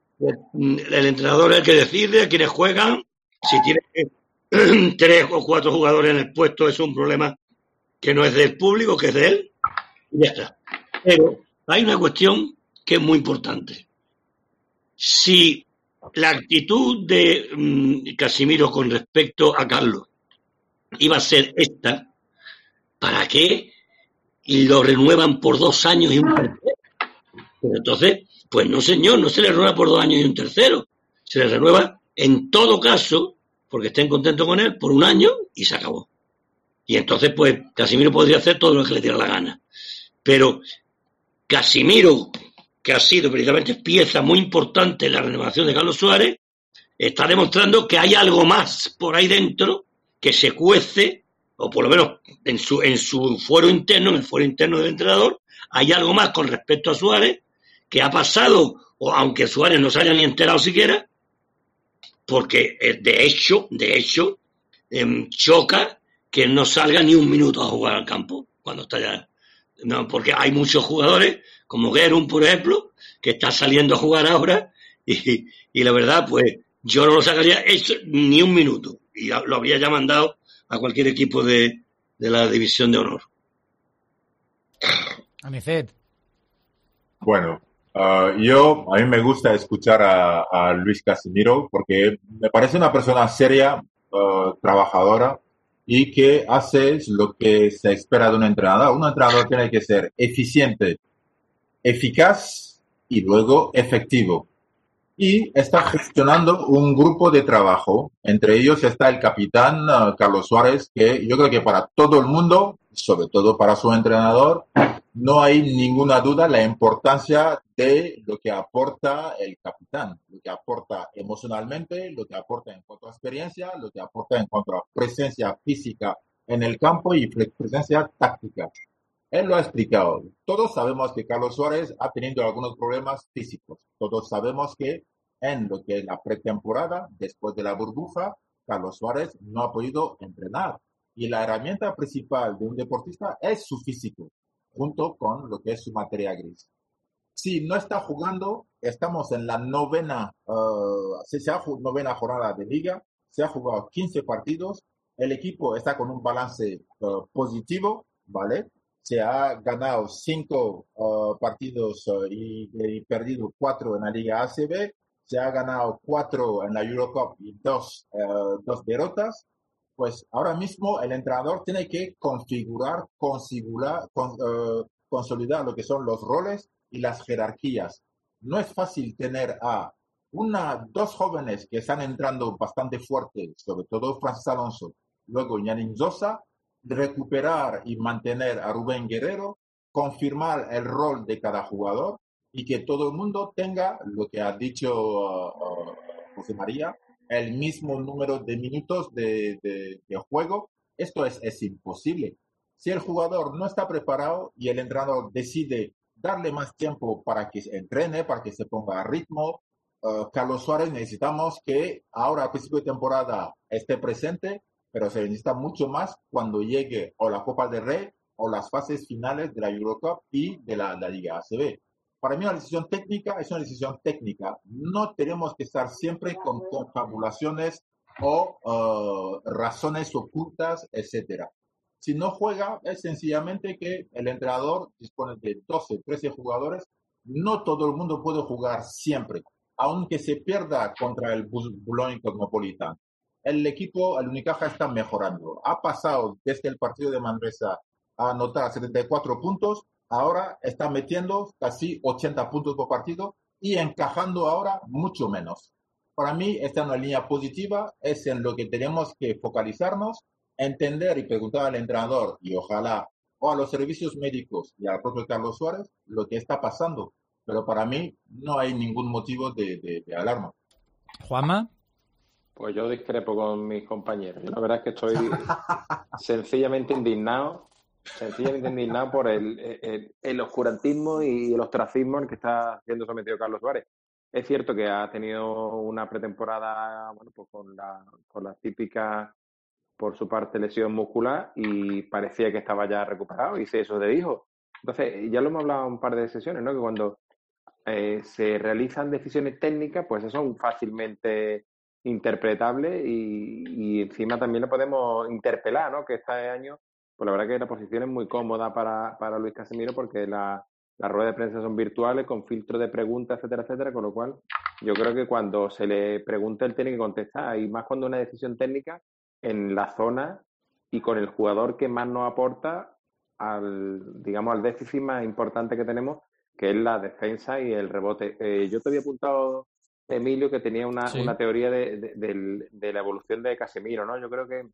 K: El entrenador es el que decide a quiénes juegan. Si tiene tres o cuatro jugadores en el puesto, es un problema que no es del público, que es de él. Y ya está. Pero hay una cuestión que es muy importante. Si la actitud de um, Casimiro con respecto a Carlos iba a ser esta, ¿para qué lo renuevan por dos años y un tercero? Pero entonces, pues no señor, no se le renueva por dos años y un tercero. Se le renueva, en todo caso, porque estén contentos con él, por un año y se acabó. Y entonces, pues, Casimiro podría hacer todo lo que le diera la gana. Pero Casimiro, que ha sido precisamente pieza muy importante en la renovación de Carlos Suárez, está demostrando que hay algo más por ahí dentro que se cuece, o por lo menos en su, en su fuero interno, en el fuero interno del entrenador, hay algo más con respecto a Suárez que ha pasado, o aunque Suárez no se haya ni enterado siquiera, porque de hecho, de hecho, eh, choca que no salga ni un minuto a jugar al campo cuando está ya. No, porque hay muchos jugadores, como Guerrero, por ejemplo, que está saliendo a jugar ahora, y, y la verdad, pues, yo no lo sacaría eso ni un minuto, y lo habría ya mandado a cualquier equipo de, de la División de Honor.
C: Anicet.
J: Bueno, uh, yo, a mí me gusta escuchar a, a Luis Casimiro porque me parece una persona seria, uh, trabajadora y que hace lo que se espera de un entrenador. Un entrenador tiene que ser eficiente, eficaz y luego efectivo. Y está gestionando un grupo de trabajo. Entre ellos está el capitán uh, Carlos Suárez, que yo creo que para todo el mundo, sobre todo para su entrenador, no hay ninguna duda la importancia de lo que aporta el capitán, lo que aporta emocionalmente, lo que aporta en cuanto a experiencia, lo que aporta en cuanto a presencia física en el campo y presencia táctica. Él lo ha explicado. Todos sabemos que Carlos Suárez ha tenido algunos problemas físicos. Todos sabemos que en lo que es la pretemporada, después de la burbuja, Carlos Suárez no ha podido entrenar. Y la herramienta principal de un deportista es su físico, junto con lo que es su materia gris. Si no está jugando, estamos en la novena, uh, si se ha novena jornada de liga, se ha jugado quince partidos, el equipo está con un balance uh, positivo, ¿vale? Se ha ganado cinco uh, partidos uh, y, y perdido cuatro en la Liga A C B, se ha ganado cuatro en la Eurocup y dos, uh, dos derrotas. Pues ahora mismo el entrenador tiene que configurar, configurar, con, uh, consolidar lo que son los roles y las jerarquías. No es fácil tener a una, dos jóvenes que están entrando bastante fuerte, sobre todo Francis Alonso, luego Yannick Sosa, recuperar y mantener a Rubén Guerrero, confirmar el rol de cada jugador y que todo el mundo tenga, lo que ha dicho uh, uh, José María, el mismo número de minutos de, de, de juego. Esto es, es imposible. Si el jugador no está preparado y el entrenador decide darle más tiempo para que se entrene, para que se ponga a ritmo, uh, Carlos Suárez necesitamos que ahora a principio de temporada esté presente, pero se necesita mucho más cuando llegue o la Copa del Rey o las fases finales de la Eurocup y de la, la Liga A C B. Para mí una decisión técnica es una decisión técnica. No tenemos que estar siempre con confabulaciones o uh, razones ocultas, etcétera. Si no juega, es sencillamente que el entrenador dispone de doce, trece jugadores. No todo el mundo puede jugar siempre, aunque se pierda contra el Boulogne Cosmopolitan. El equipo, el Unicaja, está mejorando. Ha pasado desde el partido de Manresa a anotar setenta y cuatro puntos. Ahora está metiendo casi ochenta puntos por partido y encajando ahora mucho menos. Para mí está en una línea positiva, es en lo que tenemos que focalizarnos, entender y preguntar al entrenador y ojalá o a los servicios médicos y al propio Carlos Suárez lo que está pasando. Pero para mí no hay ningún motivo de, de, de alarma.
C: Juanma.
M: Pues yo discrepo con mis compañeros. Yo la verdad es que estoy sencillamente indignado. Sencillamente indignado por el, el, el oscurantismo y el ostracismo al que está siendo sometido Carlos Suárez. Es cierto que ha tenido una pretemporada, bueno, pues con la, con la típica, por su parte, lesión muscular y parecía que estaba ya recuperado y se eso le dijo. Entonces, ya lo hemos hablado en un par de sesiones, ¿no? Que cuando eh, se realizan decisiones técnicas, pues son fácilmente interpretables y, y encima también lo podemos interpelar, ¿no? Que este año pues la verdad que la posición es muy cómoda para, para Luis Casimiro porque la, las ruedas de prensa son virtuales, con filtros de preguntas, etcétera, etcétera, con lo cual yo creo que cuando se le pregunta él tiene que contestar, y más cuando una decisión técnica en la zona y con el jugador que más nos aporta al, digamos, al déficit más importante que tenemos, que es la defensa y el rebote. Eh, yo te había apuntado, Emilio, que tenía una, sí. una teoría de, de, de, de la evolución de Casemiro, ¿no? Yo creo que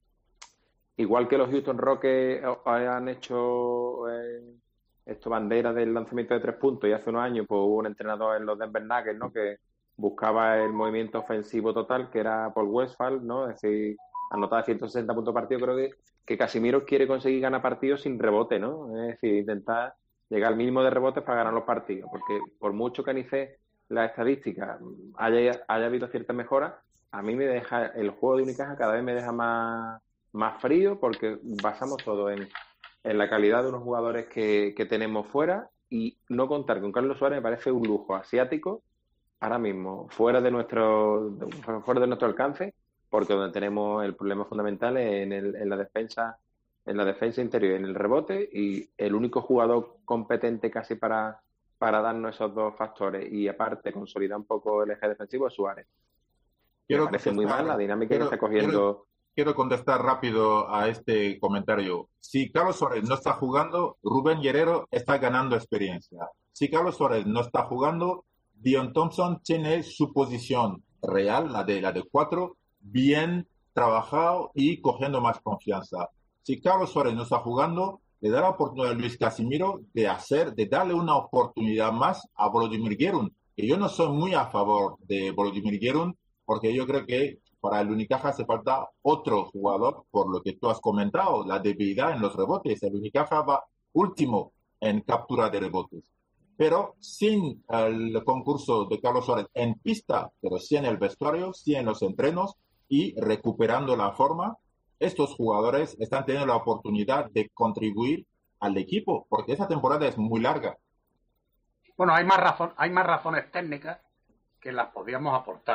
M: igual que los Houston Rockets han hecho eh, esto bandera del lanzamiento de tres puntos y hace unos años pues hubo un entrenador en los Denver Nuggets, ¿no? Que buscaba el movimiento ofensivo total, que era Paul Westphal, ¿no? Es decir, anotaba ciento sesenta puntos por partido. Creo que, que Casimiro quiere conseguir ganar partidos sin rebote, ¿no? Es decir, intentar llegar al mínimo de rebotes para ganar los partidos, porque por mucho que anice la estadística haya, haya habido ciertas mejoras, a mí me deja el juego de Unicaja cada vez me deja más más frío porque basamos todo en, en la calidad de unos jugadores que, que tenemos fuera, y no contar con Carlos Suárez me parece un lujo asiático ahora mismo, fuera de nuestro fuera de nuestro alcance, porque donde tenemos el problema fundamental es en, el, en la defensa en la defensa interior, en el rebote, y el único jugador competente casi para, para darnos esos dos factores y aparte consolidar un poco el eje defensivo es Suárez.
J: Quiero
M: me parece muy mal la dinámica quiero, que está cogiendo.
J: Quiero... Quiero contestar rápido a este comentario. Si Carlos Suárez no está jugando, Rubén Guerrero está ganando experiencia. Si Carlos Suárez no está jugando, Dion Thompson tiene su posición real, la de la de cuatro, bien trabajado y cogiendo más confianza. Si Carlos Suárez no está jugando, le da la oportunidad a Luis Casimiro de hacer, de darle una oportunidad más a Volodymyr Gerun. Que yo no soy muy a favor de Volodymyr Gerun, porque yo creo que para el Unicaja hace falta otro jugador, por lo que tú has comentado, la debilidad en los rebotes. El Unicaja va último en captura de rebotes. Pero sin el concurso de Carlos Suárez en pista, pero sí en el vestuario, sí en los entrenos y recuperando la forma, estos jugadores están teniendo la oportunidad de contribuir al equipo, porque esta temporada es muy larga.
L: Bueno, hay más razón, hay más razones técnicas que las podríamos aportar.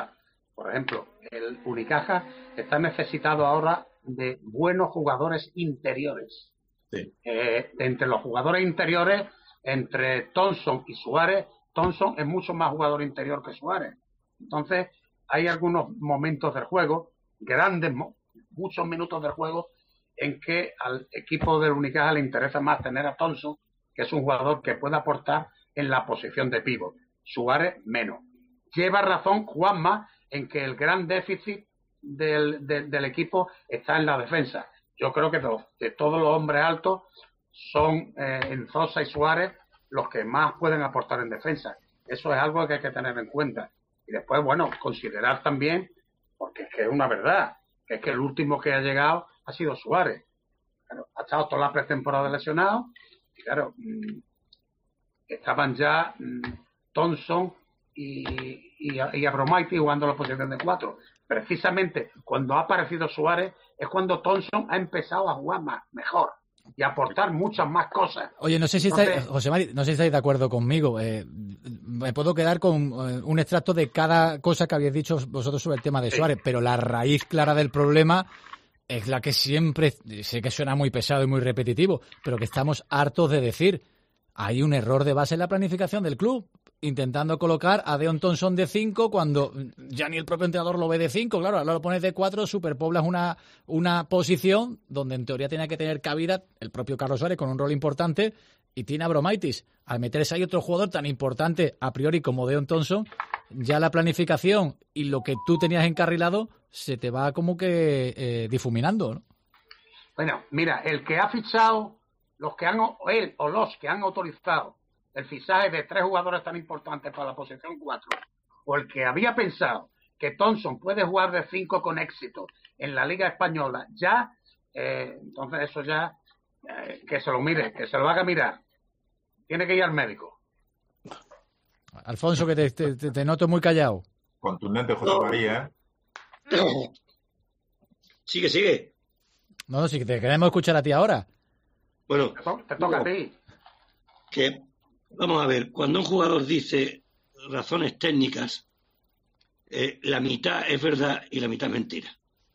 L: Por ejemplo, el Unicaja está necesitado ahora de buenos jugadores interiores.
J: Sí.
L: Eh, entre los jugadores interiores, entre Thompson y Suárez, Thompson es mucho más jugador interior que Suárez. Entonces, hay algunos momentos del juego, grandes, muchos minutos del juego, en que al equipo del Unicaja le interesa más tener a Thompson, que es un jugador que puede aportar en la posición de pívot. Suárez, menos. Lleva razón Juanma en que el gran déficit del, de, del equipo está en la defensa. Yo creo que de, de todos los hombres altos son eh, Enzosa y Suárez los que más pueden aportar en defensa. Eso es algo que hay que tener en cuenta. Y después, bueno, considerar también, porque es que es una verdad, que es que el último que ha llegado ha sido Suárez. Claro, ha estado toda la pretemporada lesionado y claro, mmm, estaban ya mmm, Thompson y, y, y Abromaitis jugando la posición de cuatro. Precisamente cuando ha aparecido Suárez es cuando Thompson ha empezado a jugar más, mejor y a aportar muchas más cosas.
C: Oye, no sé si
L: Entonces,
C: estáis, José Mari, no sé si estáis de acuerdo conmigo. Eh, me puedo quedar con eh, un extracto de cada cosa que habéis dicho vosotros sobre el tema de Suárez, sí. Pero la raíz clara del problema es la que siempre, sé que suena muy pesado y muy repetitivo, pero que estamos hartos de decir. Hay un error de base en la planificación del club, intentando colocar a Deon Thompson de cinco cuando ya ni el propio entrenador lo ve de cinco. Claro, ahora lo pones de cuatro, superpoblas una, una posición donde en teoría tiene que tener cabida el propio Carlos Suárez con un rol importante y tiene Abromaitis. Al meterse ahí otro jugador tan importante a priori como Deon Thompson, ya la planificación y lo que tú tenías encarrilado se te va como que eh, difuminando, ¿no?
L: Bueno, mira, el que ha fichado, los que han, él o los que han autorizado el fichaje de tres jugadores tan importantes para la posición cuatro, o el que había pensado que Thompson puede jugar de cinco con éxito en la Liga Española, ya, eh, entonces eso ya, eh, que se lo mire, que se lo haga mirar. Tiene que ir al médico.
C: Alfonso, que te, te, te noto muy callado.
J: Contundente, José no. María, ¿eh?
K: Sigue, sigue.
C: No, no, sí que te queremos escuchar a ti ahora.
K: Bueno,
L: te, to- te toca no, a ti.
K: Que, vamos a ver, cuando un jugador dice razones técnicas, eh, la mitad es verdad y la mitad es mentira.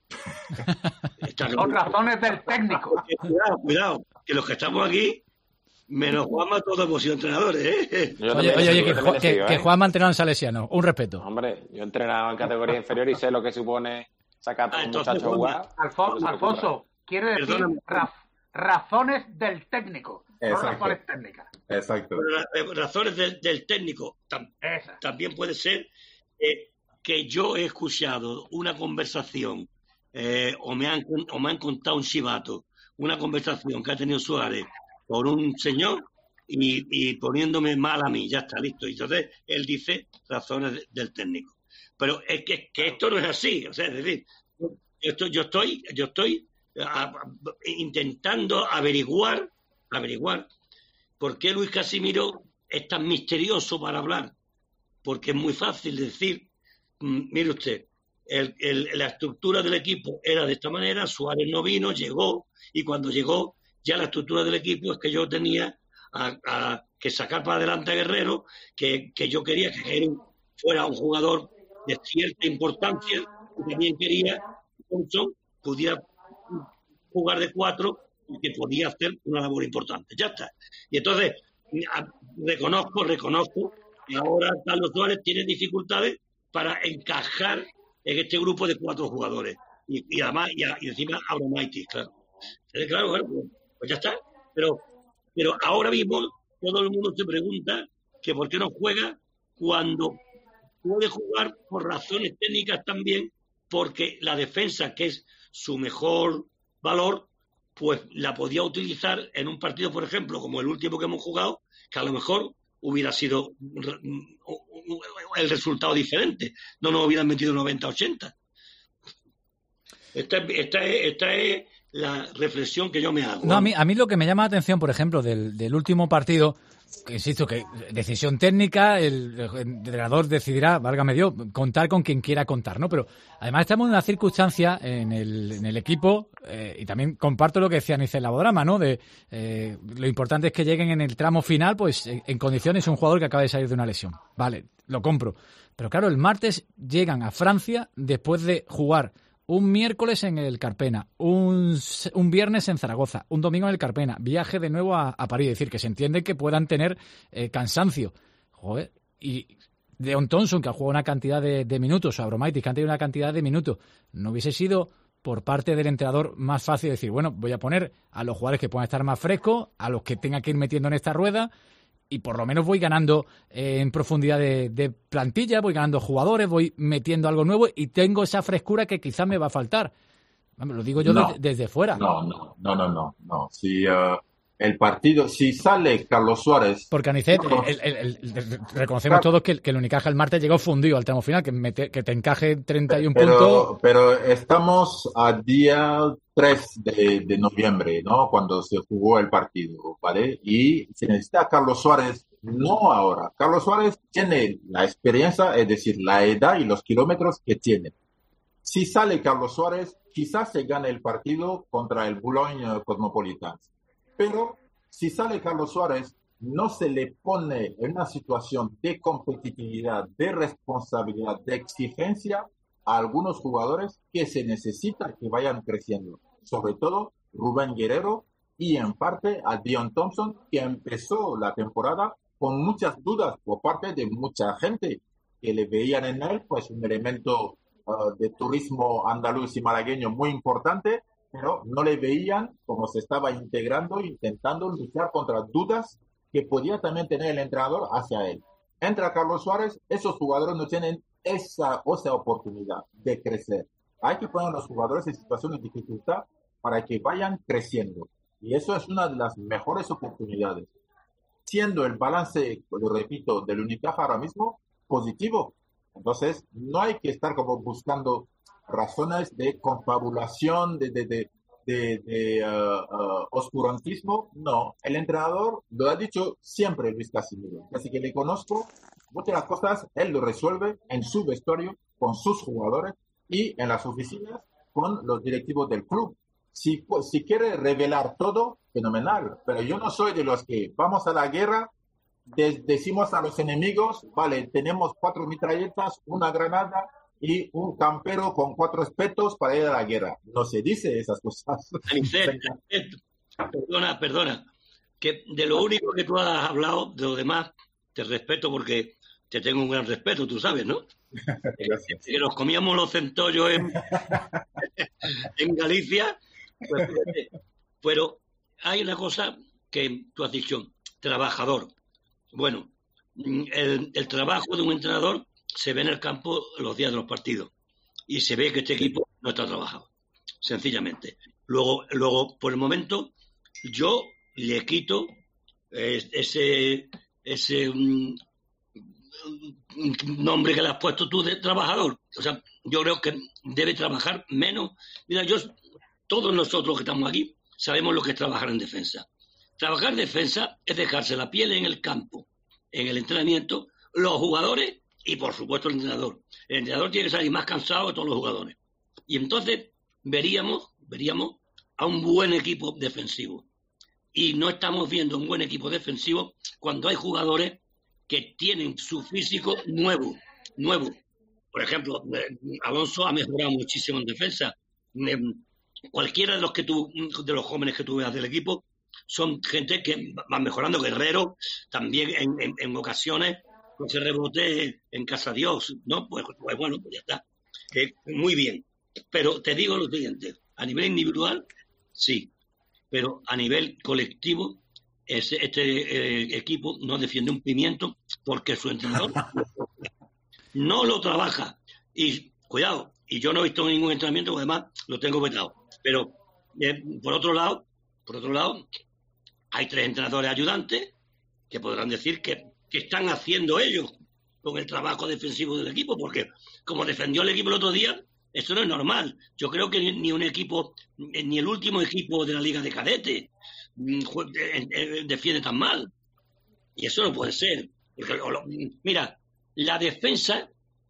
L: Son razones del técnico.
K: Porque, cuidado, cuidado, que los que estamos aquí, menos Juanma, todos hemos sido entrenadores, ¿eh?
C: Oye, oye, oye, que, Ju- que, ¿eh? que Juanma ha entrenado en Salesiano, un respeto.
M: Hombre, yo he entrenado en categoría inferior y sé lo que supone sacar a un muchacho a jugar.
L: Alfonso, Alfonso quiere decir ra- razones del técnico, no razones técnicas.
J: Exacto.
K: Pero, razones del, del técnico tam- también puede ser eh, que yo he escuchado una conversación eh, o, me han, o me han contado un chivato, una conversación que ha tenido Suárez por un señor y, y poniéndome mal a mí, ya está, listo. Y entonces él dice razones de, del técnico. Pero es que, que esto no es así, o sea, es decir, yo estoy, yo estoy, yo estoy a, a, intentando averiguar, averiguar por qué Luis Casimiro es tan misterioso para hablar, porque es muy fácil decir, mmm, mire usted, el, el, la estructura del equipo era de esta manera, Suárez no vino, llegó, y cuando llegó, ya la estructura del equipo es que yo tenía a, a, que sacar para adelante a Guerrero, que, que yo quería que Guerrero fuera un jugador de cierta importancia, y también quería que Thompson pudiera jugar de cuatro y que podía hacer una labor importante. Ya está. Y entonces, reconozco, reconozco que ahora Carlos Suárez tiene dificultades para encajar en este grupo de cuatro jugadores. Y, y además, y, y encima Abromaitis, claro. Entonces, claro, bueno, pues, pues ya está. Pero, pero ahora mismo todo el mundo se pregunta que por qué no juega cuando puede jugar por razones técnicas también, porque la defensa, que es su mejor valor, pues la podía utilizar en un partido, por ejemplo, como el último que hemos jugado, que a lo mejor hubiera sido el resultado diferente. No nos hubieran metido noventa ochenta. Esta, esta, es, esta es la reflexión que yo me hago.
C: No, a mí, a mí lo que me llama la atención, por ejemplo, del, del último partido, que insisto, que decisión técnica, el, el entrenador decidirá, válgame Dios, contar con quien quiera contar, ¿no? Pero además estamos en una circunstancia en el, en el equipo, eh, y también comparto lo que decía Nicel Labodrama, ¿no? De eh, lo importante es que lleguen en el tramo final, pues en, en condiciones un jugador que acaba de salir de una lesión. Vale, lo compro. Pero claro, el martes llegan a Francia después de jugar un miércoles en el Carpena, un, un viernes en Zaragoza, un domingo en el Carpena, viaje de nuevo a, a París. Es decir, que se entiende que puedan tener eh, cansancio. Joder, y Deon Thompson, que ha jugado una cantidad de, de minutos, o Abromaitis, que han tenido una cantidad de minutos, ¿no hubiese sido por parte del entrenador más fácil decir, bueno, voy a poner a los jugadores que puedan estar más frescos, a los que tenga que ir metiendo en esta rueda, y por lo menos voy ganando eh, en profundidad de, de plantilla, voy ganando jugadores, voy metiendo algo nuevo y tengo esa frescura que quizás me va a faltar? Lo digo yo
J: no,
C: desde, desde fuera.
J: No, no, no, no, no. no. Si uh, el partido, si sale Carlos Suárez...
C: Porque Anicet, no, el, el, el, el, reconocemos claro. todos que, que el Unicaja el martes llegó fundido al tramo final, que, mete, que te encaje treinta y uno
J: pero,
C: puntos.
J: Pero estamos a día tres de, de noviembre, ¿no? Cuando se jugó el partido, ¿vale? Y se necesita Carlos Suárez, no ahora. Carlos Suárez tiene la experiencia, es decir, la edad y los kilómetros que tiene. Si sale Carlos Suárez, quizás se gane el partido contra el Boulogne Cosmopolitans. Pero si sale Carlos Suárez, no se le pone en una situación de competitividad, de responsabilidad, de exigencia a algunos jugadores que se necesita que vayan creciendo. Sobre todo Rubén Guerrero y en parte a Deon Thompson, que empezó la temporada con muchas dudas por parte de mucha gente que le veían en él pues un elemento uh, de turismo andaluz y malagueño muy importante, pero no le veían como se estaba integrando, intentando luchar contra dudas que podía también tener el entrenador hacia él. Entra Carlos Suárez, esos jugadores no tienen esa, esa oportunidad de crecer. Hay que poner a los jugadores en situaciones de dificultad para que vayan creciendo. Y eso es una de las mejores oportunidades. Siendo el balance, lo repito, del Unicaja ahora mismo positivo. Entonces, no hay que estar como buscando razones de confabulación, de, de, de, de, de uh, uh, oscurantismo. No, el entrenador lo ha dicho siempre, Luis Casimiro. Así que le conozco, muchas de las cosas él lo resuelve en su vestuario, con sus jugadores y en las oficinas con los directivos del club. Si, pues, si quiere revelar todo, fenomenal. Pero yo no soy de los que vamos a la guerra, de, decimos a los enemigos, vale, tenemos cuatro metralletas, una granada y un campero con cuatro espetos para ir a la guerra. No se dice esas cosas.
K: Anicet, perdona, perdona, que de lo único que tú has hablado, de lo demás, te respeto porque te tengo un gran respeto, tú sabes, ¿no?
J: Gracias.
K: Que nos comíamos los centollos en, en Galicia, pues, pero hay una cosa que tú has dicho, trabajador. Bueno, el, el trabajo de un entrenador se ve en el campo los días de los partidos y se ve que este equipo no está trabajado, sencillamente. Luego, luego por el momento, yo le quito eh, ese ese um, nombre que le has puesto tú de trabajador. O sea, yo creo que debe trabajar menos. Mira, yo, todos nosotros que estamos aquí sabemos lo que es trabajar en defensa. Trabajar en defensa es dejarse la piel en el campo, en el entrenamiento, los jugadores y, por supuesto, el entrenador. El entrenador tiene que salir más cansado de todos los jugadores. Y entonces veríamos, veríamos a un buen equipo defensivo. Y no estamos viendo un buen equipo defensivo cuando hay jugadores que tienen su físico nuevo, nuevo. Por ejemplo, Alonso ha mejorado muchísimo en defensa. Cualquiera de los que tú, de los jóvenes que tú veas del equipo, son gente que van mejorando. Guerrero también en, en, en ocasiones con ese rebote en casa Dios, ¿no? Pues, pues bueno, pues ya está. Eh, muy bien. Pero te digo lo siguiente, a nivel individual, sí, pero a nivel colectivo, este, este eh, equipo no defiende un pimiento porque su entrenador no lo trabaja. Y cuidado, y yo no he visto ningún entrenamiento, porque además lo tengo vetado. Pero eh, por otro lado, por otro lado, hay tres entrenadores ayudantes que podrán decir que, que están haciendo ellos con el trabajo defensivo del equipo, porque como defendió el equipo el otro día, Eso no es normal. Yo creo que ni un equipo, ni el último equipo de la Liga de Cadete defiende tan mal. Y eso no puede ser. Porque, mira, la defensa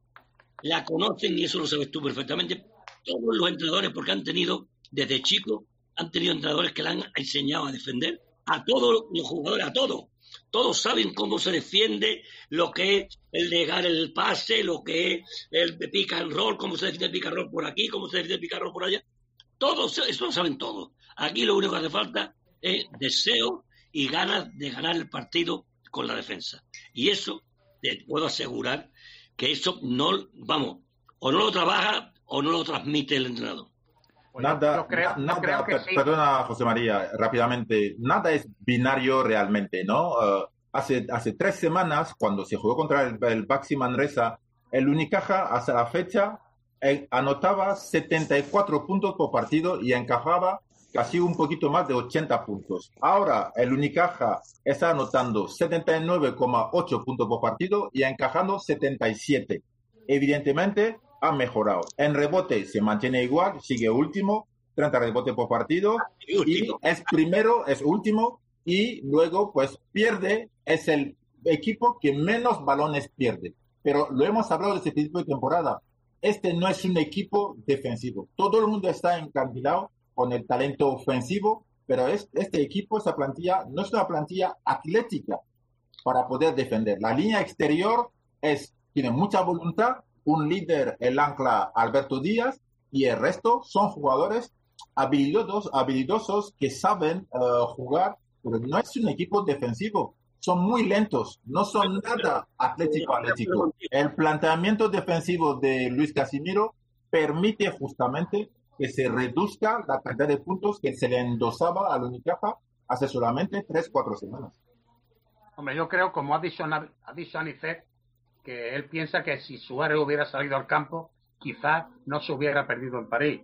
K: la conocen, y eso lo sabes tú perfectamente, todos los entrenadores, porque han tenido, desde chicos, han tenido entrenadores que le han enseñado a defender a todos los jugadores, a todos. Todos saben cómo se defiende, lo que es el negar el pase, lo que es el pick and roll, cómo se defiende el pick and roll por aquí, cómo se defiende el pick and roll por allá. Todos, eso lo saben todos. Aquí lo único que hace falta es deseo y ganas de ganar el partido con la defensa. Y eso, te puedo asegurar que eso no, vamos, o no lo trabaja o no lo transmite el entrenador.
J: Nada, yo creo, nada, yo creo que sí. Perdona, José María, rápidamente, nada es binario realmente, ¿no? Uh, hace, hace tres semanas, cuando se jugó contra el, el Baxi Manresa, el Unicaja, hasta la fecha, eh, anotaba setenta y cuatro puntos por partido y encajaba casi un poquito más de ochenta puntos. Ahora, el Unicaja está anotando setenta y nueve coma ocho puntos por partido y encajando setenta y siete. Evidentemente, ha mejorado. En rebote se mantiene igual, sigue último, treinta rebotes por partido, y es primero, es último, y luego pues pierde, es el equipo que menos balones pierde. Pero lo hemos hablado desde el principio de temporada, este no es un equipo defensivo. Todo el mundo está encandilado con el talento ofensivo, pero es, este equipo, esta plantilla, no es una plantilla atlética para poder defender. La línea exterior es, tiene mucha voluntad, un líder, el ancla Alberto Díaz, y el resto son jugadores habilidosos, habilidosos que saben uh, jugar, pero no es un equipo defensivo. Son muy lentos, no son nada atlético atlético. El planteamiento defensivo de Luis Casimiro permite justamente que se reduzca la cantidad de puntos que se le endosaba al Unicaja hace solamente tres, cuatro semanas.
L: Hombre, yo creo, como ha dicho, ha dicho Anicet, que él piensa que si Suárez hubiera salido al campo, quizás no se hubiera perdido en París.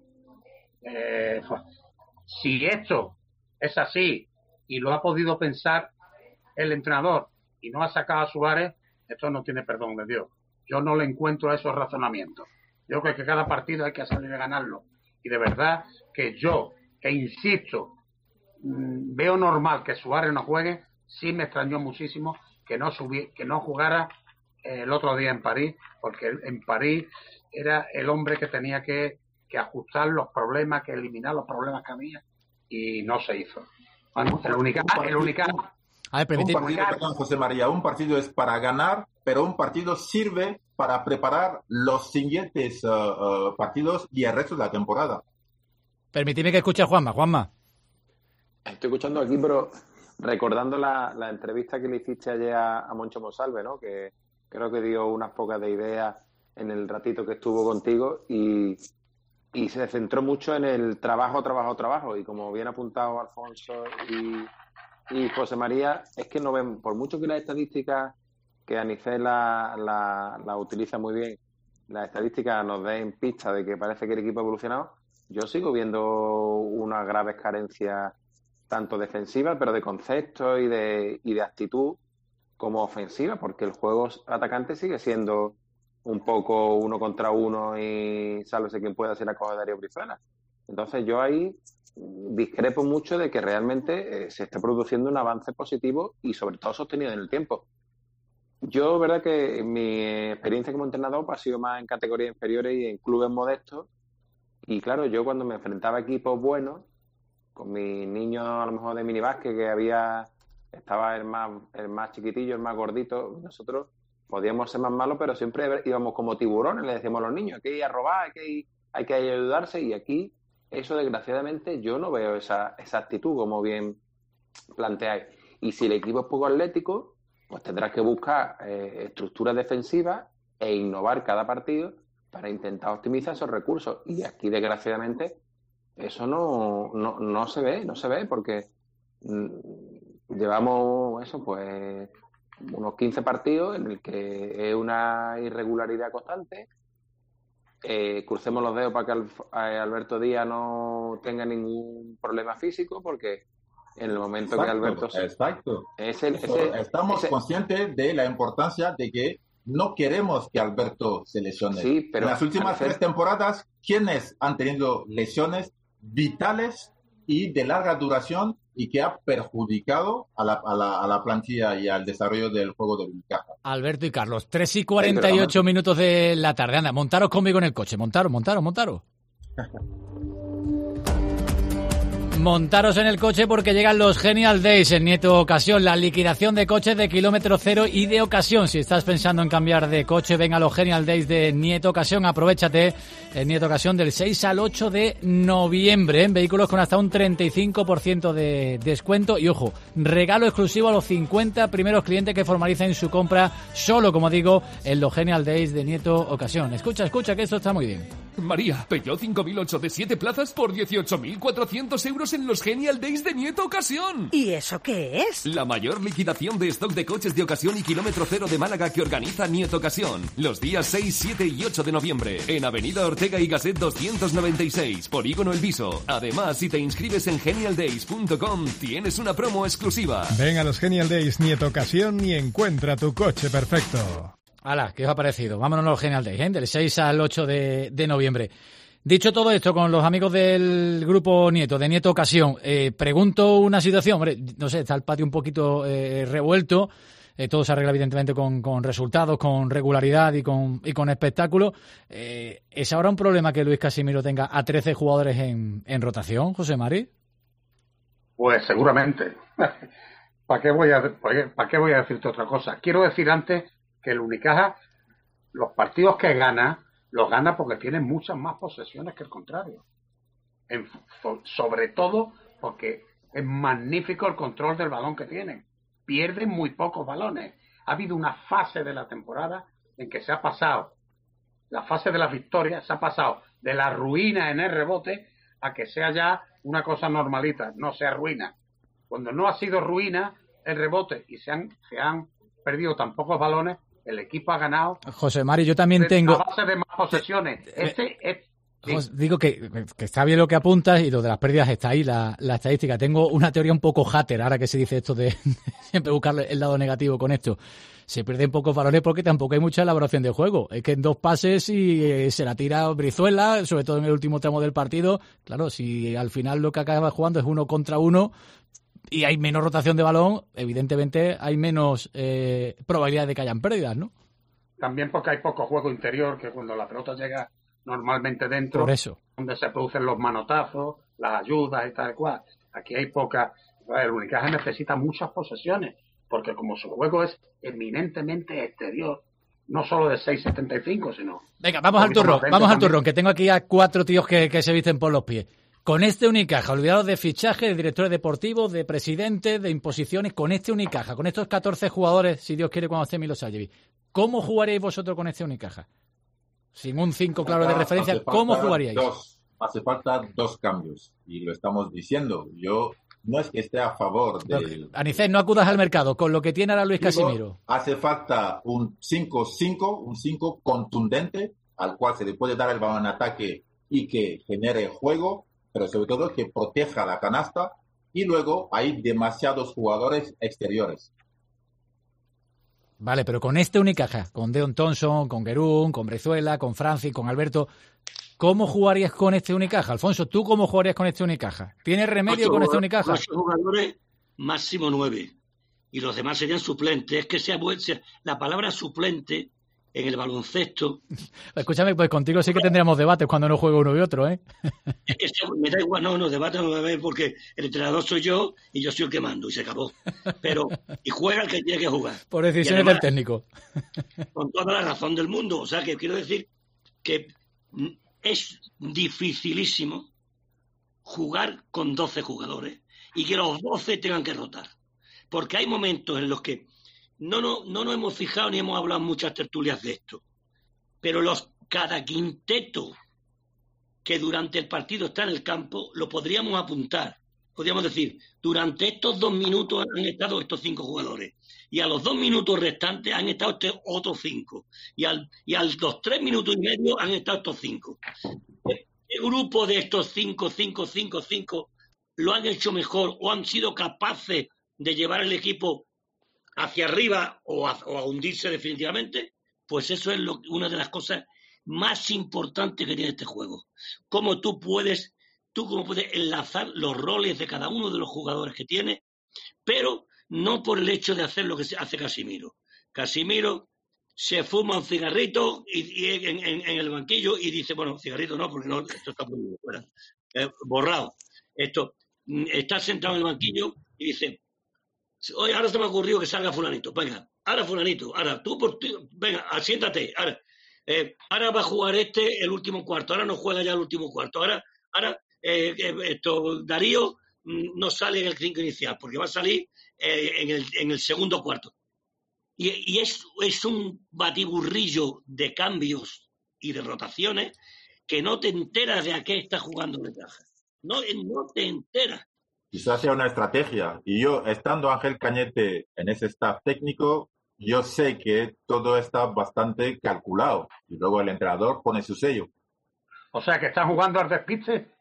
L: Eh, si esto es así y lo ha podido pensar el entrenador y no ha sacado a Suárez, esto no tiene perdón de Dios. Yo no le encuentro a esos razonamientos. Yo creo que cada partido hay que salir a ganarlo. Y de verdad que yo, que insisto, mmm, veo normal que Suárez no juegue, sí me extrañó muchísimo que no, subi- que no jugara el otro día en París, porque en París era el hombre que tenía que, que ajustar los problemas, que eliminar los problemas que había, y no se hizo. Bueno, el única, el única,
C: a ver,
J: un partido, perdón, José María, un partido es para ganar, pero un partido sirve para preparar los siguientes uh, uh, partidos y el resto de la temporada.
C: Permitidme que escuche a Juanma. Juanma.
M: Estoy escuchando aquí, pero recordando la, la entrevista que le hiciste ayer a, a Moncho Monsalve, ¿no? Que creo que dio unas pocas de ideas en el ratito que estuvo contigo y, y se centró mucho en el trabajo, trabajo, trabajo. Y como bien apuntado Alfonso y, y José María, es que no ven, por mucho que las estadísticas, que Anicet la, la, la utiliza muy bien, las estadísticas nos den pista de que parece que el equipo ha evolucionado, yo sigo viendo unas graves carencias tanto defensivas, pero de concepto y de, y de actitud, como ofensiva, porque el juego atacante sigue siendo un poco uno contra uno y sálvese quien pueda ser la cosa de Darío Brizuela. Entonces yo ahí discrepo mucho de que realmente eh, se esté produciendo un avance positivo y sobre todo sostenido en el tiempo. Yo, verdad que mi experiencia como entrenador ha sido más en categorías inferiores y en clubes modestos, y claro, yo cuando me enfrentaba a equipos buenos, con mis niños a lo mejor de minibásquet, que había estaba el más, el más chiquitillo, el más gordito, nosotros podíamos ser más malos, pero siempre íbamos como tiburones, le decíamos a los niños, hay que ir a robar, hay que ir, hay que ayudarse, y aquí eso desgraciadamente yo no veo esa, esa actitud como bien planteáis. Y si el equipo es poco atlético, pues tendrás que buscar eh, estructuras defensivas e innovar cada partido para intentar optimizar esos recursos. Y aquí desgraciadamente eso no, no, no se ve, no se ve porque mmm, llevamos eso, pues unos quince partidos en el que es una irregularidad constante. Eh, crucemos los dedos para que Alberto Díaz no tenga ningún problema físico, porque en el momento
J: exacto,
M: que Alberto...
J: Exacto.
M: Es el,
J: Eso,
M: ese,
J: estamos
M: ese,
J: conscientes de la importancia de que no queremos que Alberto se lesione.
M: Sí, pero
J: en las últimas
M: Anicet...
J: tres temporadas, ¿quiénes han tenido lesiones vitales y de larga duración y que ha perjudicado a la, a la, a la plantilla y al desarrollo del juego del Unicaja?
C: Alberto y Carlos, tres y cuarenta y ocho minutos de la tarde. Anda, montaros conmigo en el coche. Montaros, montaros, montaros. Montaros en el coche porque llegan los Genial Days en Nieto Ocasión, la liquidación de coches de kilómetro cero y de ocasión. Si estás pensando en cambiar de coche, venga a los Genial Days de Nieto Ocasión, aprovéchate en Nieto Ocasión del seis al ocho de noviembre en vehículos con hasta un treinta y cinco por ciento de descuento y, ojo, regalo exclusivo a los cincuenta primeros clientes que formalicen su compra solo, como digo, en los Genial Days de Nieto Ocasión. Escucha, escucha, que esto está muy bien.
O: María, Peugeot cinco mil ocho de siete plazas por dieciocho mil cuatrocientos euros en los Genial Days de Nieto Ocasión.
P: ¿Y eso qué es?
O: La mayor liquidación de stock de coches de ocasión y kilómetro cero de Málaga que organiza Nieto Ocasión. Los días seis, siete y ocho de noviembre en Avenida Ortega y Gasset doscientos noventa y seis, Polígono El Viso. Además, si te inscribes en genial days punto com, tienes una promo exclusiva.
Q: Ven a los Genial Days Nieto Ocasión y encuentra tu coche perfecto.
C: Hala, ¿qué os ha parecido? Vámonos a los Genial Days, ¿eh? Del seis al ocho de, de noviembre. Dicho todo esto, con los amigos del grupo Nieto, de Nieto Ocasión, eh, pregunto una situación, hombre, no sé, está el patio un poquito eh, revuelto, eh, todo se arregla evidentemente con, con resultados, con regularidad y con, y con espectáculo. Eh, ¿Es ahora un problema que Luis Casimiro tenga a trece jugadores en, en rotación, José Mari?
L: Pues seguramente. ¿Para qué voy a, para qué voy a decirte otra cosa? Quiero decir antes que el Unicaja, los partidos que gana, los gana porque tiene muchas más posesiones que el contrario. En, sobre todo porque es magnífico el control del balón que tienen. Pierden muy pocos balones. Ha habido una fase de la temporada en que se ha pasado, la fase de las victorias, se ha pasado de la ruina en el rebote a que sea ya una cosa normalita, no sea ruina. Cuando no ha sido ruina el rebote y se han, se han perdido tan pocos balones, el equipo ha ganado.
C: José Mari, yo también tengo...
L: A base de más posesiones. Este es... Sí.
C: Digo que, que está bien lo que apuntas y lo de las pérdidas está ahí, la, la estadística. Tengo una teoría un poco hater, ahora que se dice esto de, de siempre buscar el lado negativo con esto. Se pierden pocos balones porque tampoco hay mucha elaboración de juego. Es que en dos pases y eh, se la tira Brizuela, sobre todo en el último tramo del partido. Claro, si al final lo que acaba jugando es uno contra uno y hay menos rotación de balón, evidentemente hay menos eh, probabilidad de que hayan pérdidas, ¿no?
L: También porque hay poco juego interior, que cuando la pelota llega normalmente dentro,
C: por eso,
L: donde se producen los manotazos, las ayudas y tal cual. Aquí hay poca. El Unicaja necesita muchas posesiones, porque como su juego es eminentemente exterior, no solo de seis setenta y cinco, sino...
C: Venga, vamos al turrón, vamos al turrón, que tengo aquí a cuatro tíos que, que se visten por los pies. Con este Unicaja, olvidados de fichajes, de directores deportivos, de presidentes, de imposiciones, con este Unicaja, con estos catorce jugadores, si Dios quiere, cuando esté Milošević, ¿cómo jugaríais vosotros con este Unicaja? Sin un cinco claro de referencia, ¿cómo jugaríais?
J: Dos, hace falta dos cambios, y lo estamos diciendo. Yo no es que esté a favor de...
C: Anicet, no acudas al mercado, con lo que tiene ahora Luis Casimiro.
J: Hace falta un cinco cinco, un cinco contundente, al cual se le puede dar el balón en ataque y que genere juego, pero sobre todo que proteja la canasta, y luego hay demasiados jugadores exteriores.
C: Vale, pero con este Unicaja, con Deon Thompson, con Guerún, con Brizuela, con Francis, con Alberto, ¿cómo jugarías con este Unicaja? Alfonso, ¿tú cómo jugarías con este Unicaja? ¿Tienes remedio
K: ocho,
C: con este Unicaja?
K: Ocho jugadores, máximo nueve. Y los demás serían suplentes. Es que sea, sea la palabra suplente en el baloncesto...
C: Escúchame, pues contigo sí que tendríamos debates cuando no juega uno y otro, ¿eh?
K: Es que me da igual, no, no, debate no me va a ver porque el entrenador soy yo y yo soy el que mando y se acabó. Pero, y juega el que tiene que jugar.
C: Por decisiones
K: además,
C: del técnico.
K: Con toda la razón del mundo. O sea, que quiero decir que es dificilísimo jugar con doce jugadores y que los doce tengan que rotar. Porque hay momentos en los que No, no, no nos hemos fijado ni hemos hablado en muchas tertulias de esto. Pero los cada quinteto que durante el partido está en el campo lo podríamos apuntar. Podríamos decir, durante estos dos minutos han estado estos cinco jugadores. Y a los dos minutos restantes han estado estos otros cinco. Y, al, y a los tres minutos y medio han estado estos cinco. El grupo de estos cinco, cinco, cinco, cinco lo han hecho mejor o han sido capaces de llevar el equipo hacia arriba o a, o a hundirse definitivamente. Pues eso es lo, una de las cosas más importantes que tiene este juego. Cómo tú puedes, tú cómo puedes enlazar los roles de cada uno de los jugadores que tiene, pero no por el hecho de hacer lo que hace Casimiro. Casimiro se fuma un cigarrito y, y en, en, en el banquillo y dice, bueno, cigarrito no, porque no, esto está prohibido, fuera, eh, borrado. Esto, está sentado en el banquillo y dice, oye, ahora se me ha ocurrido que salga fulanito, venga, ahora fulanito, ahora tú por ti, venga, siéntate, ahora, eh, ahora va a jugar este el último cuarto, ahora no juega ya el último cuarto, ahora, ahora eh, eh, esto, Darío mm, no sale en el cinco inicial, porque va a salir eh, en, el, en el segundo cuarto. Y, y es, es un batiburrillo de cambios y de rotaciones que no te enteras de a qué está jugando de caja. No, no te enteras.
J: Quizás sea una estrategia. Y yo, estando Ángel Cañete en ese staff técnico, yo sé que todo está bastante calculado. Y luego el entrenador pone su sello.
L: O sea, que están jugando al despiste.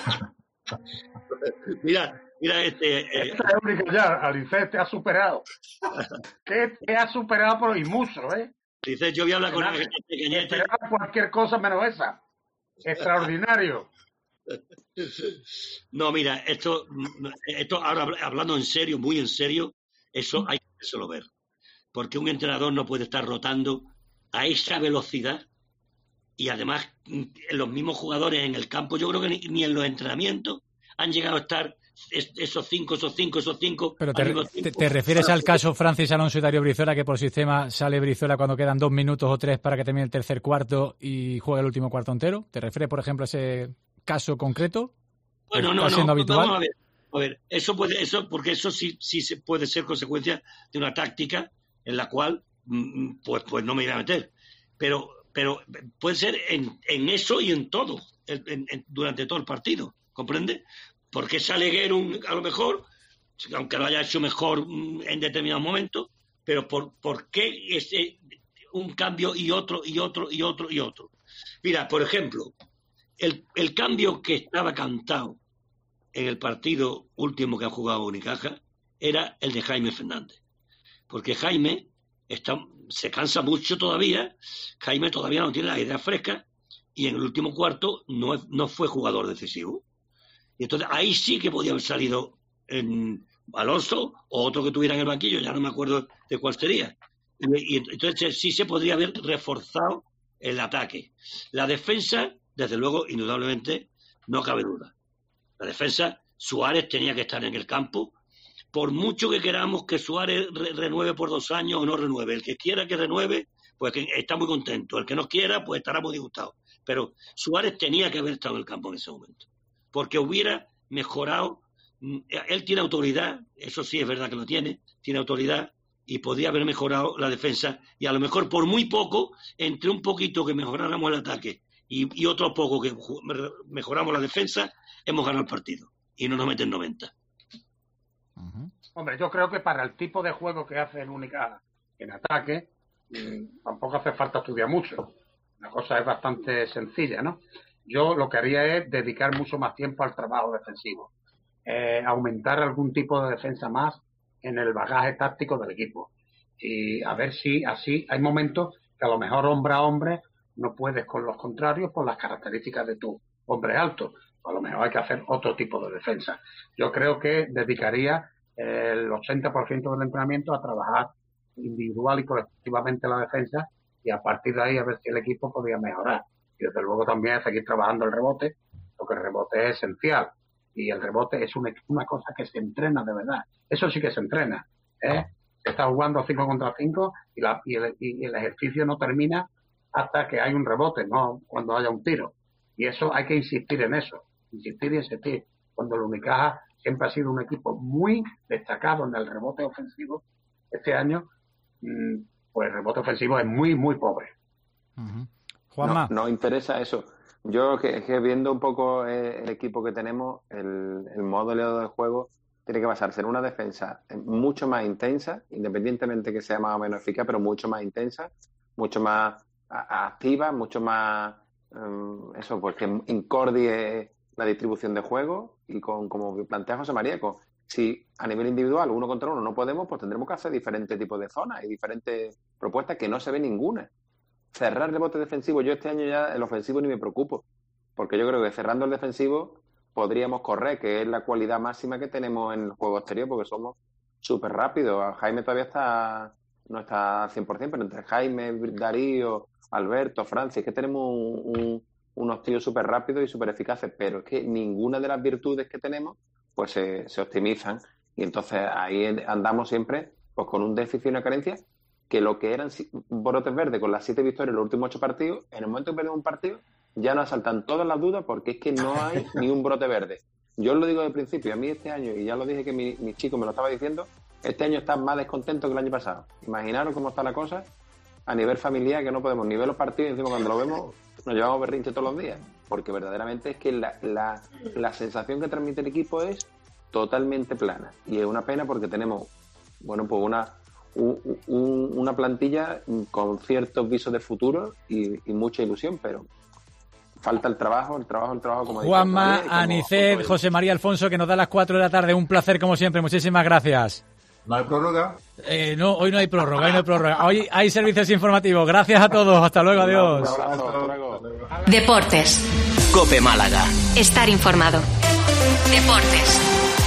K: Mira, mira este... Eh,
L: Esta es única ya, Alice te ha superado. que te ha superado por y mucho, ¿eh?
K: Dice, yo voy a hablar con Ángel Cañete.
L: Esperaba cualquier cosa menos esa. Extraordinario.
K: No, mira, esto, esto ahora hablando en serio, muy en serio, eso hay que hacérselo ver. Porque un entrenador no puede estar rotando a esa velocidad y además los mismos jugadores en el campo, yo creo que ni, ni en los entrenamientos han llegado a estar esos cinco, esos cinco, esos cinco.
C: Pero te, te, te refieres al caso Francis Alonso y Darío Brizuela, que por sistema sale Brizuela cuando quedan dos minutos o tres para que termine el tercer cuarto y juegue el último cuarto entero. ¿Te refieres, por ejemplo, a ese caso concreto?
K: Bueno, no,
C: ¿Está siendo
K: no,
C: habitual?
K: vamos a ver, a ver, eso puede, eso, porque eso sí, sí se puede ser consecuencia de una táctica en la cual, pues, pues no me iré a meter. Pero, pero puede ser en, en eso y en todo, en, en, durante todo el partido, ¿comprende? Porque sale Guerrero a lo mejor, aunque lo haya hecho mejor en determinados momentos, pero por, ¿por qué ese, un cambio y otro, y otro, y otro, y otro? Mira, por ejemplo, el, el cambio que estaba cantado en el partido último que ha jugado Unicaja era el de Jaime Fernández. Porque Jaime está, se cansa mucho todavía, Jaime todavía no tiene la idea fresca y en el último cuarto no, no fue jugador decisivo. Y entonces ahí sí que podía haber salido en Alonso o otro que tuviera en el banquillo, ya no me acuerdo de cuál sería. Y, y entonces sí se podría haber reforzado el ataque. La defensa, desde luego, indudablemente, no cabe duda. La defensa, Suárez tenía que estar en el campo. Por mucho que queramos que Suárez re renueve por dos años o no renueve, el que quiera que renueve, pues que está muy contento. El que no quiera, pues estará muy disgustado. Pero Suárez tenía que haber estado en el campo en ese momento, porque hubiera mejorado. Él tiene autoridad, eso sí es verdad que lo tiene, tiene autoridad y podría haber mejorado la defensa y a lo mejor por muy poco, entre un poquito que mejoráramos el ataque y, y otro poco que mejoramos la defensa, hemos ganado el partido y no nos meten noventa.
L: Uh-huh. Hombre, yo creo que para el tipo de juego que hace el Unicaja en ataque, mmm, tampoco hace falta estudiar mucho. La cosa es bastante sencilla, ¿no? Yo lo que haría es dedicar mucho más tiempo al trabajo defensivo, eh, aumentar algún tipo de defensa más en el bagaje táctico del equipo y a ver si así hay momentos que a lo mejor hombre a hombre no puedes con los contrarios por las características de tu hombre alto, a lo mejor hay que hacer otro tipo de defensa. Yo creo que dedicaría eh, el ochenta por ciento del entrenamiento a trabajar individual y colectivamente la defensa y a partir de ahí a ver si el equipo podía mejorar. Y desde luego también seguir trabajando el rebote, porque el rebote es esencial. Y el rebote es una, una cosa que se entrena de verdad. Eso sí que se entrena, ¿eh? Se está jugando cinco contra cinco y, la, y, el, y el ejercicio no termina hasta que hay un rebote, no cuando haya un tiro. Y eso hay que insistir en eso, insistir y insistir. Cuando el Unicaja siempre ha sido un equipo muy destacado en el rebote ofensivo, este año, pues el rebote ofensivo es muy, muy pobre.
C: Uh-huh. Juanma.
M: No, no interesa eso. Yo que, que viendo un poco el equipo que tenemos, el, el modelo de juego tiene que basarse en una defensa mucho más intensa, independientemente que sea más o menos eficaz, pero mucho más intensa, mucho más a, activa, mucho más um, eso, pues que incordie la distribución de juego y con como plantea José María, con, si a nivel individual uno contra uno no podemos, pues tendremos que hacer diferentes tipos de zonas y diferentes propuestas que no se ve ninguna. cerrar rebote defensivo, yo este año ya el ofensivo ni me preocupo, porque yo creo que cerrando el defensivo podríamos correr, que es la cualidad máxima que tenemos en el juego exterior, porque somos súper rápidos. Jaime todavía está no está al cien por ciento, pero entre Jaime, Darío, Alberto, Francis, que tenemos un, un, unos tíos súper rápidos y súper eficaces, pero es que ninguna de las virtudes que tenemos pues se, se optimizan, y entonces ahí andamos siempre pues con un déficit y una carencia, que lo que eran brotes verdes con las siete victorias en los últimos ocho partidos, en el momento que perdemos un partido ya nos asaltan todas las dudas, porque es que no hay ni un brote verde. Yo os lo digo desde el principio, a mí este año, y ya lo dije que mi, mi chico me lo estaba diciendo, este año está más descontento que el año pasado. Imaginaros cómo está la cosa a nivel familiar, que no podemos ni ver los partidos, y encima cuando lo vemos nos llevamos berrinche todos los días, porque verdaderamente es que la, la, la sensación que transmite el equipo es totalmente plana, y es una pena porque tenemos, bueno, pues una un, un, una plantilla con ciertos visos de futuro y, y mucha ilusión, pero falta el trabajo, el trabajo, el trabajo. Como
C: Juanma, Anicet, José María Alfonso, que nos da las cuatro de la tarde. Un placer, como siempre. Muchísimas gracias.
J: ¿No hay prórroga?
C: Eh, no, hoy no hay prórroga, hoy no hay prórroga. Hoy hay servicios informativos. Gracias a todos. Hasta luego, adiós.
M: Un abrazo, hasta luego.
A: Deportes.
E: COPE Málaga.
A: Estar informado. Deportes.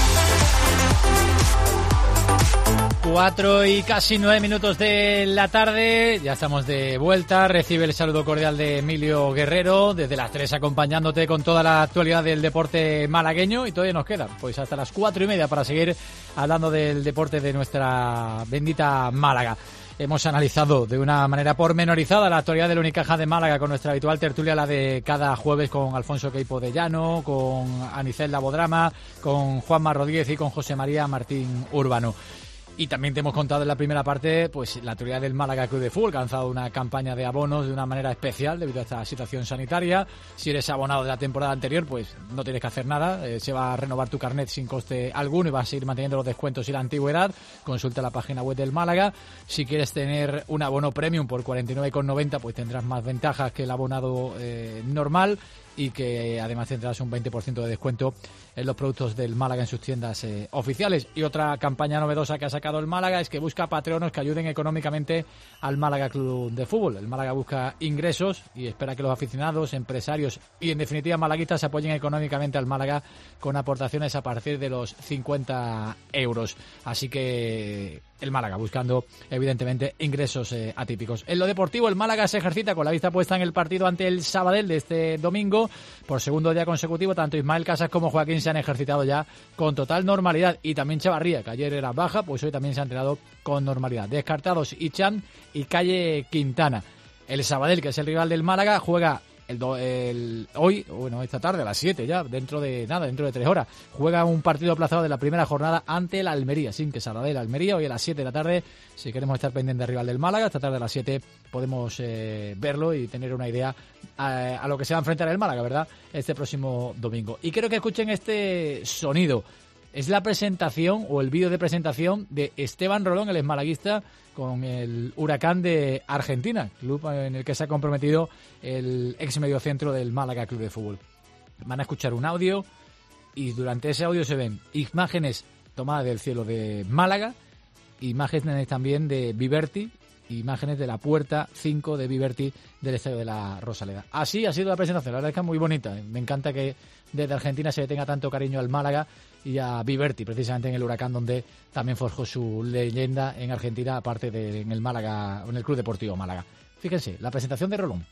C: Cuatro y casi nueve minutos de la tarde, ya estamos de vuelta. Recibe el saludo cordial de Emilio Guerrero, desde las tres acompañándote con toda la actualidad del deporte malagueño, y todavía nos quedan pues hasta las cuatro y media para seguir hablando del deporte de nuestra bendita Málaga. Hemos analizado de una manera pormenorizada la actualidad del Unicaja de Málaga con nuestra habitual tertulia, la de cada jueves, con Alfonso Queipo de Llano, con Anicet Labodrama, con Juanma Rodríguez y con José María Martín Urbano. Y también te hemos contado en la primera parte pues la actualidad del Málaga Club de Fútbol, que ha lanzado una campaña de abonos de una manera especial debido a esta situación sanitaria. Si eres abonado de la temporada anterior, pues no tienes que hacer nada, eh, se va a renovar tu carnet sin coste alguno y vas a seguir manteniendo los descuentos y la antigüedad. Consulta la página web del Málaga. Si quieres tener un abono premium por cuarenta y nueve con noventa, pues tendrás más ventajas que el abonado eh, normal, y que además tendrás un veinte por ciento de descuento en los productos del Málaga en sus tiendas eh, oficiales. Y otra campaña novedosa que ha sacado el Málaga es que busca patronos que ayuden económicamente al Málaga Club de Fútbol. El Málaga busca ingresos y espera que los aficionados, empresarios y en definitiva malaguistas se apoyen económicamente al Málaga con aportaciones a partir de los cincuenta euros. Así que el Málaga buscando evidentemente ingresos eh, atípicos. En lo deportivo, el Málaga se ejercita con la vista puesta en el partido ante el Sabadell de este domingo. Por segundo día consecutivo, tanto Ismael Casas como Joaquín se han ejercitado ya con total normalidad, y también Chavarría, que ayer era baja, pues hoy también se ha entrenado con normalidad. Descartados Ichan y Calle Quintana. El Sabadell, que es el rival del Málaga, juega el, do, el hoy, bueno, esta tarde a las siete ya, dentro de nada, dentro de tres horas, juega un partido aplazado de la primera jornada ante el Almería, sin que Sabadell Almería, hoy a las siete de la tarde. Si queremos estar pendientes del rival del Málaga, esta tarde a las siete podemos eh, verlo y tener una idea a, a lo que se va a enfrentar el Málaga, ¿verdad?, este próximo domingo. Y quiero que escuchen este sonido. Es la presentación o el vídeo de presentación de Esteban Rolón, el exmalaguista, con el Huracán de Argentina, club en el que se ha comprometido el ex mediocentro del Málaga Club de Fútbol. Van a escuchar un audio y durante ese audio se ven imágenes tomadas del cielo de Málaga, imágenes también de Viverti, imágenes de la puerta cinco de Viverti del Estadio de la Rosaleda. Así ha sido la presentación, la verdad es que es muy bonita. Me encanta que desde Argentina se le tenga tanto cariño al Málaga y a Viverti, precisamente en el Huracán, donde también forjó su leyenda en Argentina, aparte de en el Málaga, en el Club Deportivo Málaga. Fíjense, la presentación de Rolón.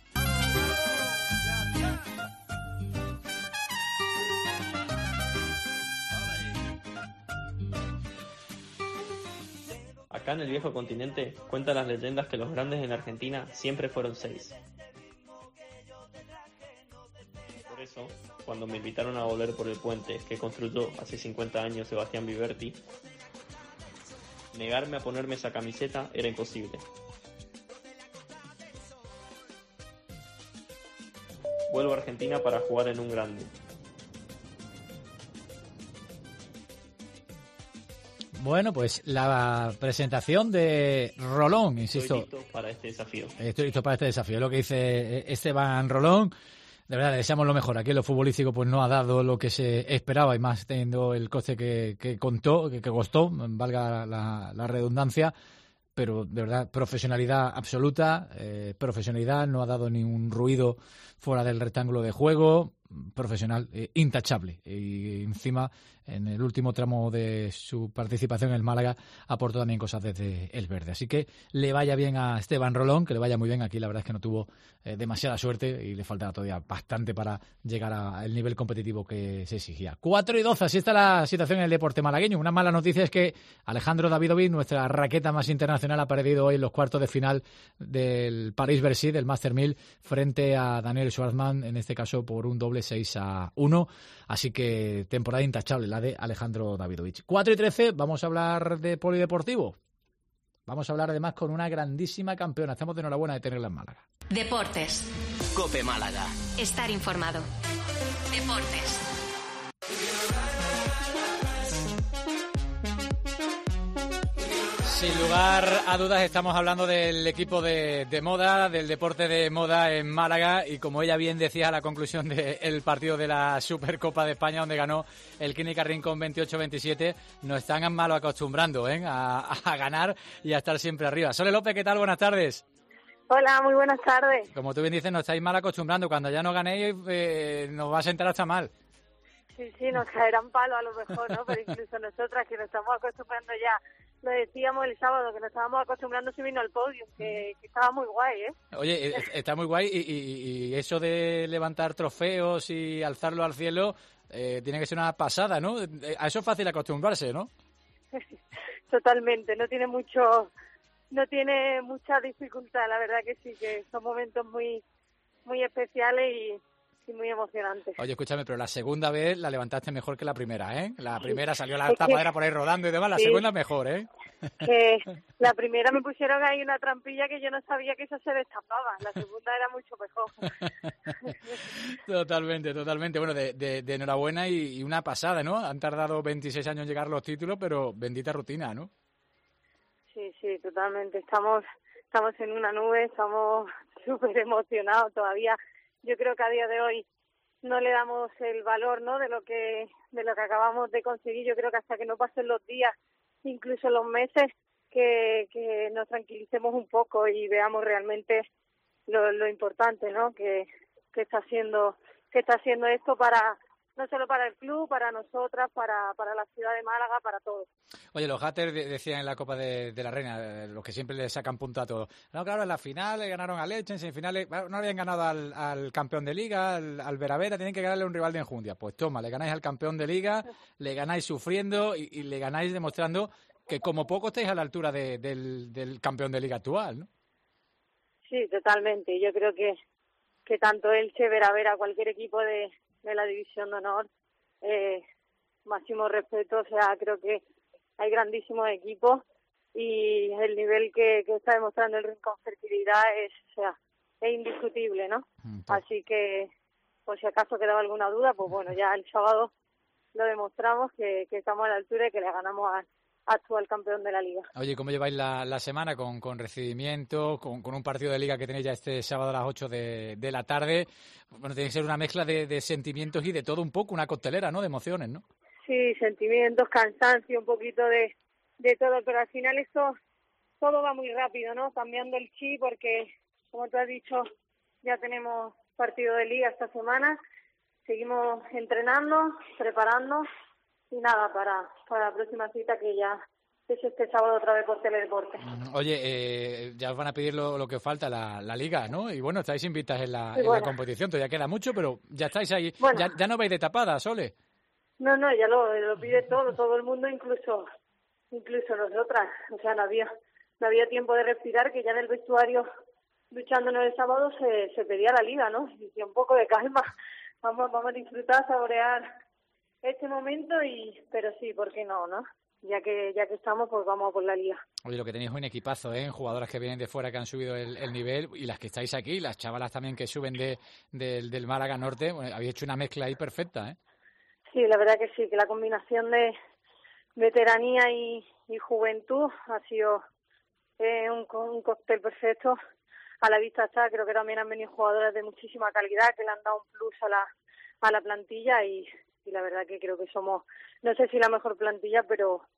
P: Acá en el viejo continente cuentan las leyendas que los grandes en Argentina siempre fueron seis. Por eso, cuando me invitaron a volver por el puente que construyó hace cincuenta años Sebastián Viverti, negarme a ponerme esa camiseta era imposible. Vuelvo a Argentina para jugar en un grande.
C: Bueno, pues la presentación de Rolón, insisto.
P: Estoy listo para este desafío.
C: Estoy listo para este desafío. Lo que dice Esteban Rolón. De verdad, le deseamos lo mejor. Aquí en lo futbolístico pues no ha dado lo que se esperaba, y más teniendo el coste que, que contó, que, que costó, valga la, la redundancia. pero de verdad, profesionalidad absoluta, eh, profesionalidad, no ha dado ni un ruido fuera del rectángulo de juego, profesional, eh, intachable. Y encima, en el último tramo de su participación en el Málaga, aportó también cosas desde el verde. Así que le vaya bien a Esteban Rolón, que le vaya muy bien. Aquí la verdad es que no tuvo eh, demasiada suerte y le faltaba todavía bastante para llegar al nivel competitivo que se exigía. cuatro y doce, así está la situación en el deporte malagueño. Una mala noticia es que Alejandro Davidovich, nuestra raqueta más internacional, ha perdido hoy en los cuartos de final del París-Bercy, del Master mil, frente a Daniel Schwartzman, en este caso por un doble seis a uno. Así que temporada intachable la de Alejandro Davidovich. cuatro y trece, vamos a hablar de polideportivo. Vamos a hablar además con una grandísima campeona. Estamos de enhorabuena de tenerla en Málaga.
A: Deportes.
E: Cope Málaga.
A: Estar informado. Deportes.
C: Sin lugar a dudas estamos hablando del equipo de, de moda, del deporte de moda en Málaga, y como ella bien decía a la conclusión del partido de la Supercopa de España, donde ganó el Clínica Rincón veintiocho veintisiete, nos están mal acostumbrando ¿eh? a, a ganar y a estar siempre arriba. Sole López, ¿qué tal? Buenas tardes.
R: Hola, muy buenas tardes.
C: Como tú bien dices, nos estáis mal acostumbrando. Cuando ya no ganéis, eh, nos va a sentar hasta mal.
R: Sí, sí, nos caerán palo a lo mejor, ¿no? Pero incluso nosotras que nos estamos acostumbrando ya, lo decíamos el sábado, que nos estábamos acostumbrando si vino al podio, que, que estaba muy guay, ¿eh?
C: Oye, está muy guay y, y, y eso de levantar trofeos y alzarlo al cielo eh, tiene que ser una pasada, ¿no? A eso es fácil acostumbrarse, ¿no?
R: Totalmente, no tiene mucho, no tiene mucha dificultad, la verdad que sí, que son momentos muy, muy especiales y y muy emocionante.
C: Oye, escúchame, pero la segunda vez la levantaste mejor que la primera, ¿eh? La primera salió la tapadera por ahí rodando y demás, la sí. segunda mejor, ¿eh?
R: Que la primera me pusieron ahí una trampilla que yo no sabía que eso se destapaba, la segunda era mucho mejor.
C: Totalmente, totalmente. Bueno, de, de, de enhorabuena y, y una pasada, ¿no? Han tardado veintiséis años en llegar los títulos, pero bendita rutina, ¿no?
R: Sí, sí, totalmente. Estamos, estamos en una nube, estamos súper emocionados todavía. Yo creo que a día de hoy no le damos el valor, ¿no? de lo que de lo que acabamos de conseguir. Yo creo que hasta que no pasen los días, incluso los meses, que, que nos tranquilicemos un poco y veamos realmente lo, lo importante, ¿no? Que, que está haciendo que está haciendo esto para no solo para el club, para nosotras, para, para la ciudad de Málaga, para todos.
C: Oye, los haters decían en la Copa de, de la Reina, los que siempre le sacan punto a todo. No, claro, en la final le ganaron a Leche, en semifinales no habían ganado al, al campeón de Liga, al, al Veravera, tienen que ganarle a un rival de enjundia. Pues toma, le ganáis al campeón de Liga, le ganáis sufriendo y, y le ganáis demostrando que como poco estáis a la altura de, del, del campeón de Liga actual, ¿no?
R: Sí, totalmente. Yo creo que, que tanto Elche, Veravera, cualquier equipo de de la División de Honor, eh, máximo respeto, o sea, creo que hay grandísimos equipos y el nivel que, que está demostrando el Rincón Fertilidad es, o sea, es indiscutible, ¿no? Entonces. Así que, por si acaso quedaba alguna duda, pues bueno, ya el sábado lo demostramos que, que estamos a la altura y que le ganamos a actual campeón de la Liga.
C: Oye, ¿cómo lleváis la, la semana con, con recibimiento, con, con un partido de Liga que tenéis ya este sábado a las ocho de, de la tarde? Bueno, tiene que ser una mezcla de, de sentimientos y de todo un poco, una costelera, ¿no? De emociones, ¿no?
R: Sí, sentimientos, cansancio, un poquito de, de todo, pero al final esto todo va muy rápido, ¿no? Cambiando el chip porque, como tú has dicho, ya tenemos partido de Liga esta semana, seguimos entrenando, preparando y nada, para, para la próxima cita que ya es este sábado otra vez por Teledeporte.
C: Oye, eh, ya os van a pedir lo, lo que falta, la, la Liga, ¿no? Y bueno, estáis invitas en la,
R: sí,
C: en
R: bueno.
C: la competición, todavía queda mucho, pero ya estáis ahí.
R: Bueno.
C: Ya, ya no vais de tapada, Sole.
R: No, no, ya lo, lo pide todo, todo el mundo, incluso incluso nosotras. O sea, no había no había tiempo de respirar, que ya en el vestuario, luchándonos el sábado, se, se pedía la Liga, ¿no? Y un poco de calma. Vamos, vamos a disfrutar, saborear este momento, y pero sí, ¿por qué no, no? Ya que ya que estamos, pues vamos a por la Liga.
C: Oye, lo que tenéis es un equipazo, ¿eh? Jugadoras que vienen de fuera, que han subido el, el nivel, y las que estáis aquí, las chavalas también que suben de, de del Málaga Norte. Bueno, habéis hecho una mezcla ahí perfecta, ¿eh?
R: Sí, la verdad que sí, que la combinación de veteranía y, y juventud ha sido eh, un, un cóctel perfecto. A la vista está, creo que también han venido jugadoras de muchísima calidad que le han dado un plus a la a la plantilla, y, y la verdad que creo que somos, no sé si la mejor plantilla, pero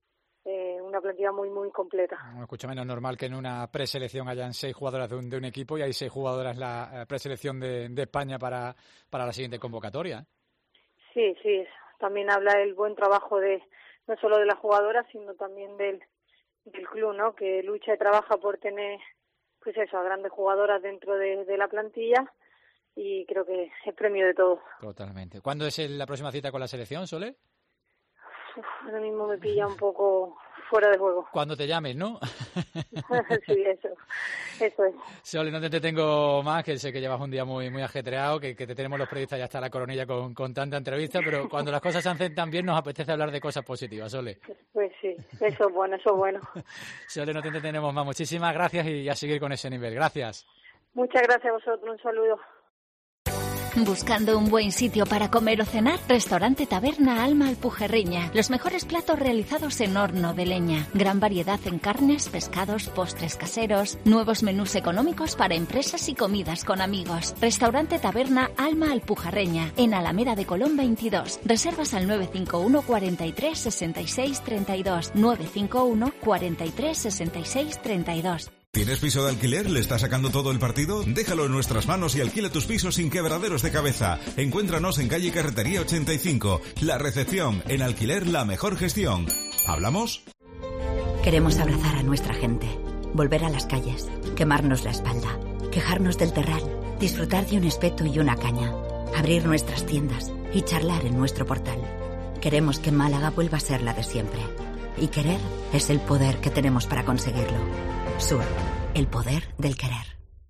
R: eh, una plantilla muy, muy completa.
C: No, escúchame, no es normal que en una preselección hayan seis jugadoras de un, de un equipo y hay seis jugadoras en la preselección de, de España para, para la siguiente convocatoria.
R: Sí, sí, también habla del buen trabajo de no solo de las jugadoras, sino también del, del club, ¿no? Que lucha y trabaja por tener, pues eso, a grandes jugadoras dentro de, de la plantilla, y creo que es premio de todo.
C: Totalmente. ¿Cuándo es el, la próxima cita con la selección, Sole?
R: Uf, ahora mismo me pilla un poco fuera de juego.
C: Cuando te llames, ¿no?
R: Sí, eso, eso es.
C: Sole, no te detengo más, que sé que llevas un día muy muy ajetreado, que, que te tenemos los periodistas ya hasta la coronilla con, con tanta entrevista, pero cuando las cosas se hacen tan bien nos apetece hablar de cosas positivas, Sole.
R: Pues sí, eso es bueno, eso es bueno.
C: Sole, no te detenemos más. Muchísimas gracias y a seguir con ese nivel. Gracias.
R: Muchas gracias a vosotros, un saludo.
S: ¿Buscando un buen sitio para comer o cenar? Restaurante Taberna Alma Alpujerreña. Los mejores platos realizados en horno de leña. Gran variedad en carnes, pescados, postres caseros. Nuevos menús económicos para empresas y comidas con amigos. Restaurante Taberna Alma Alpujerreña. En Alameda de Colón veintidós. Reservas al nueve cinco uno, cuarenta y tres, sesenta y seis, treinta y dos. nueve cinco uno, cuarenta y tres, sesenta y seis, treinta y dos.
I: ¿Tienes piso de alquiler? ¿Le está sacando todo el partido? Déjalo en nuestras manos y alquila tus pisos sin quebraderos de cabeza. Encuéntranos en calle Carretería ochenta y cinco. La Recepción, en alquiler la mejor gestión. ¿Hablamos?
T: Queremos abrazar a nuestra gente, volver a las calles, quemarnos la espalda, quejarnos del terral, disfrutar de un espeto y una caña, abrir nuestras tiendas y charlar en nuestro portal. Queremos que Málaga vuelva a ser la de siempre. Y querer es el poder que tenemos para conseguirlo. Sur, el poder del querer.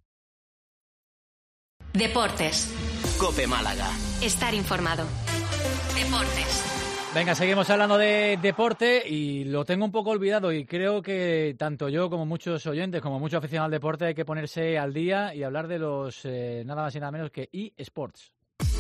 A: Deportes.
E: COPE Málaga.
A: Estar informado. Deportes.
C: Venga, seguimos hablando de deporte y lo tengo un poco olvidado y creo que tanto yo como muchos oyentes, como muchos aficionados al deporte hay que ponerse al día y hablar de los eh, nada más y nada menos que eSports.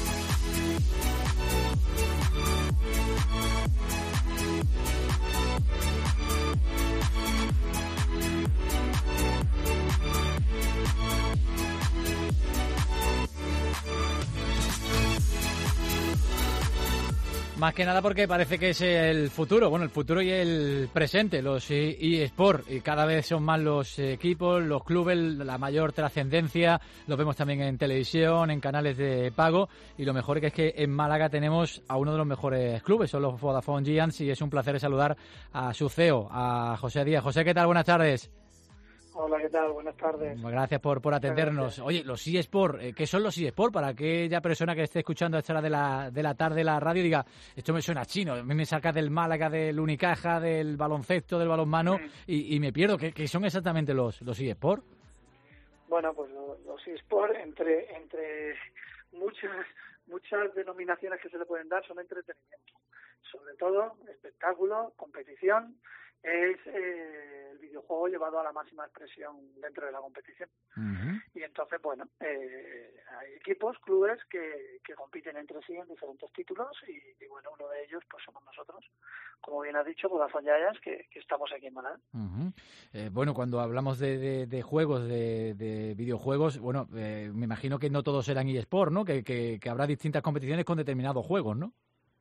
C: Más que nada porque parece que es el futuro, bueno, el futuro y el presente, los eSports, y cada vez son más los equipos, los clubes, la mayor trascendencia, los vemos también en televisión, en canales de pago, y lo mejor que es que en Málaga tenemos a uno de los mejores clubes, son los Vodafone Giants, y es un placer saludar a su C E O, a José Díaz. José, ¿qué tal? Buenas tardes.
U: Hola, ¿qué tal? Buenas tardes.
C: Gracias por, por atendernos. Oye, los eSports, ¿qué son los eSports? Para aquella persona que esté escuchando a esta hora de la, de la tarde la radio diga, esto me suena chino, a mí me saca del Málaga, del Unicaja, del baloncesto, del balonmano, mm. y, y me pierdo. ¿Qué, qué son exactamente los, los eSports?
U: Bueno, pues los, los eSports, entre, entre muchas, muchas denominaciones que se le pueden dar, son entretenimiento. Sobre todo, espectáculo, competición. Es eh, el videojuego llevado a la máxima expresión dentro de la competición. Uh-huh. Y entonces, bueno, eh, hay equipos, clubes que, que compiten entre sí en diferentes títulos y, y, bueno, uno de ellos pues somos nosotros, como bien has dicho, Vodafone Giants, que, que estamos aquí en Málaga.
C: Uh-huh. Eh, bueno, cuando hablamos de, de, de juegos, de, de videojuegos, bueno, eh, me imagino que no todos serán eSports, ¿no? Que, que, que habrá distintas competiciones con determinados juegos, ¿no?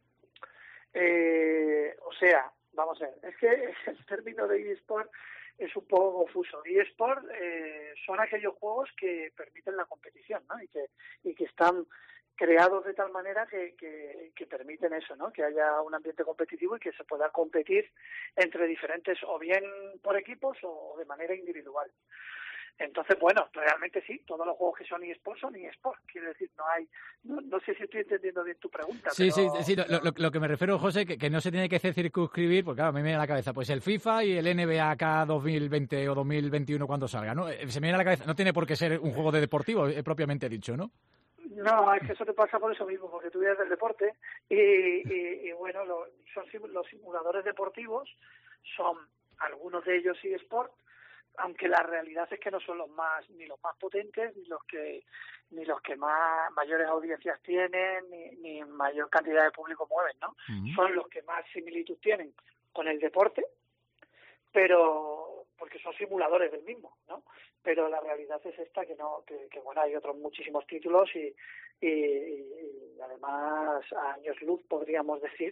U: Eh, o sea... Vamos a ver, es que el término de eSport es un poco confuso. eSport eh, son aquellos juegos que permiten la competición, ¿no? Y que, y que están creados de tal manera que, que, que permiten eso, ¿no? Que haya un ambiente competitivo y que se pueda competir entre diferentes, o bien por equipos o de manera individual. Entonces, bueno, realmente sí, todos los juegos que son eSports son eSports. Quiero decir, no hay... No, no sé si estoy entendiendo bien tu pregunta.
C: Sí,
U: pero...
C: sí, sí. Lo, lo, lo que me refiero, José, que, que no se tiene que hacer circunscribir, porque claro, a mí me viene a la cabeza pues el FIFA y el N B A acá dos mil veinte o dos mil veintiuno cuando salga, ¿no? Se me viene a la cabeza, no tiene por qué ser un juego de deportivo, eh, propiamente dicho, ¿no?
U: No, es que eso te pasa por eso mismo, porque tú vienes del deporte y, y, y bueno, lo, son los simuladores deportivos, son algunos de ellos eSports, aunque la realidad es que no son los más ni los más potentes ni los que ni los que más mayores audiencias tienen ni, ni mayor cantidad de público mueven, ¿no? Uh-huh. Son los que más similitud tienen con el deporte, pero porque son simuladores del mismo, ¿no? Pero la realidad es esta, que no que, que bueno, hay otros muchísimos títulos y, y, y además a años luz podríamos decir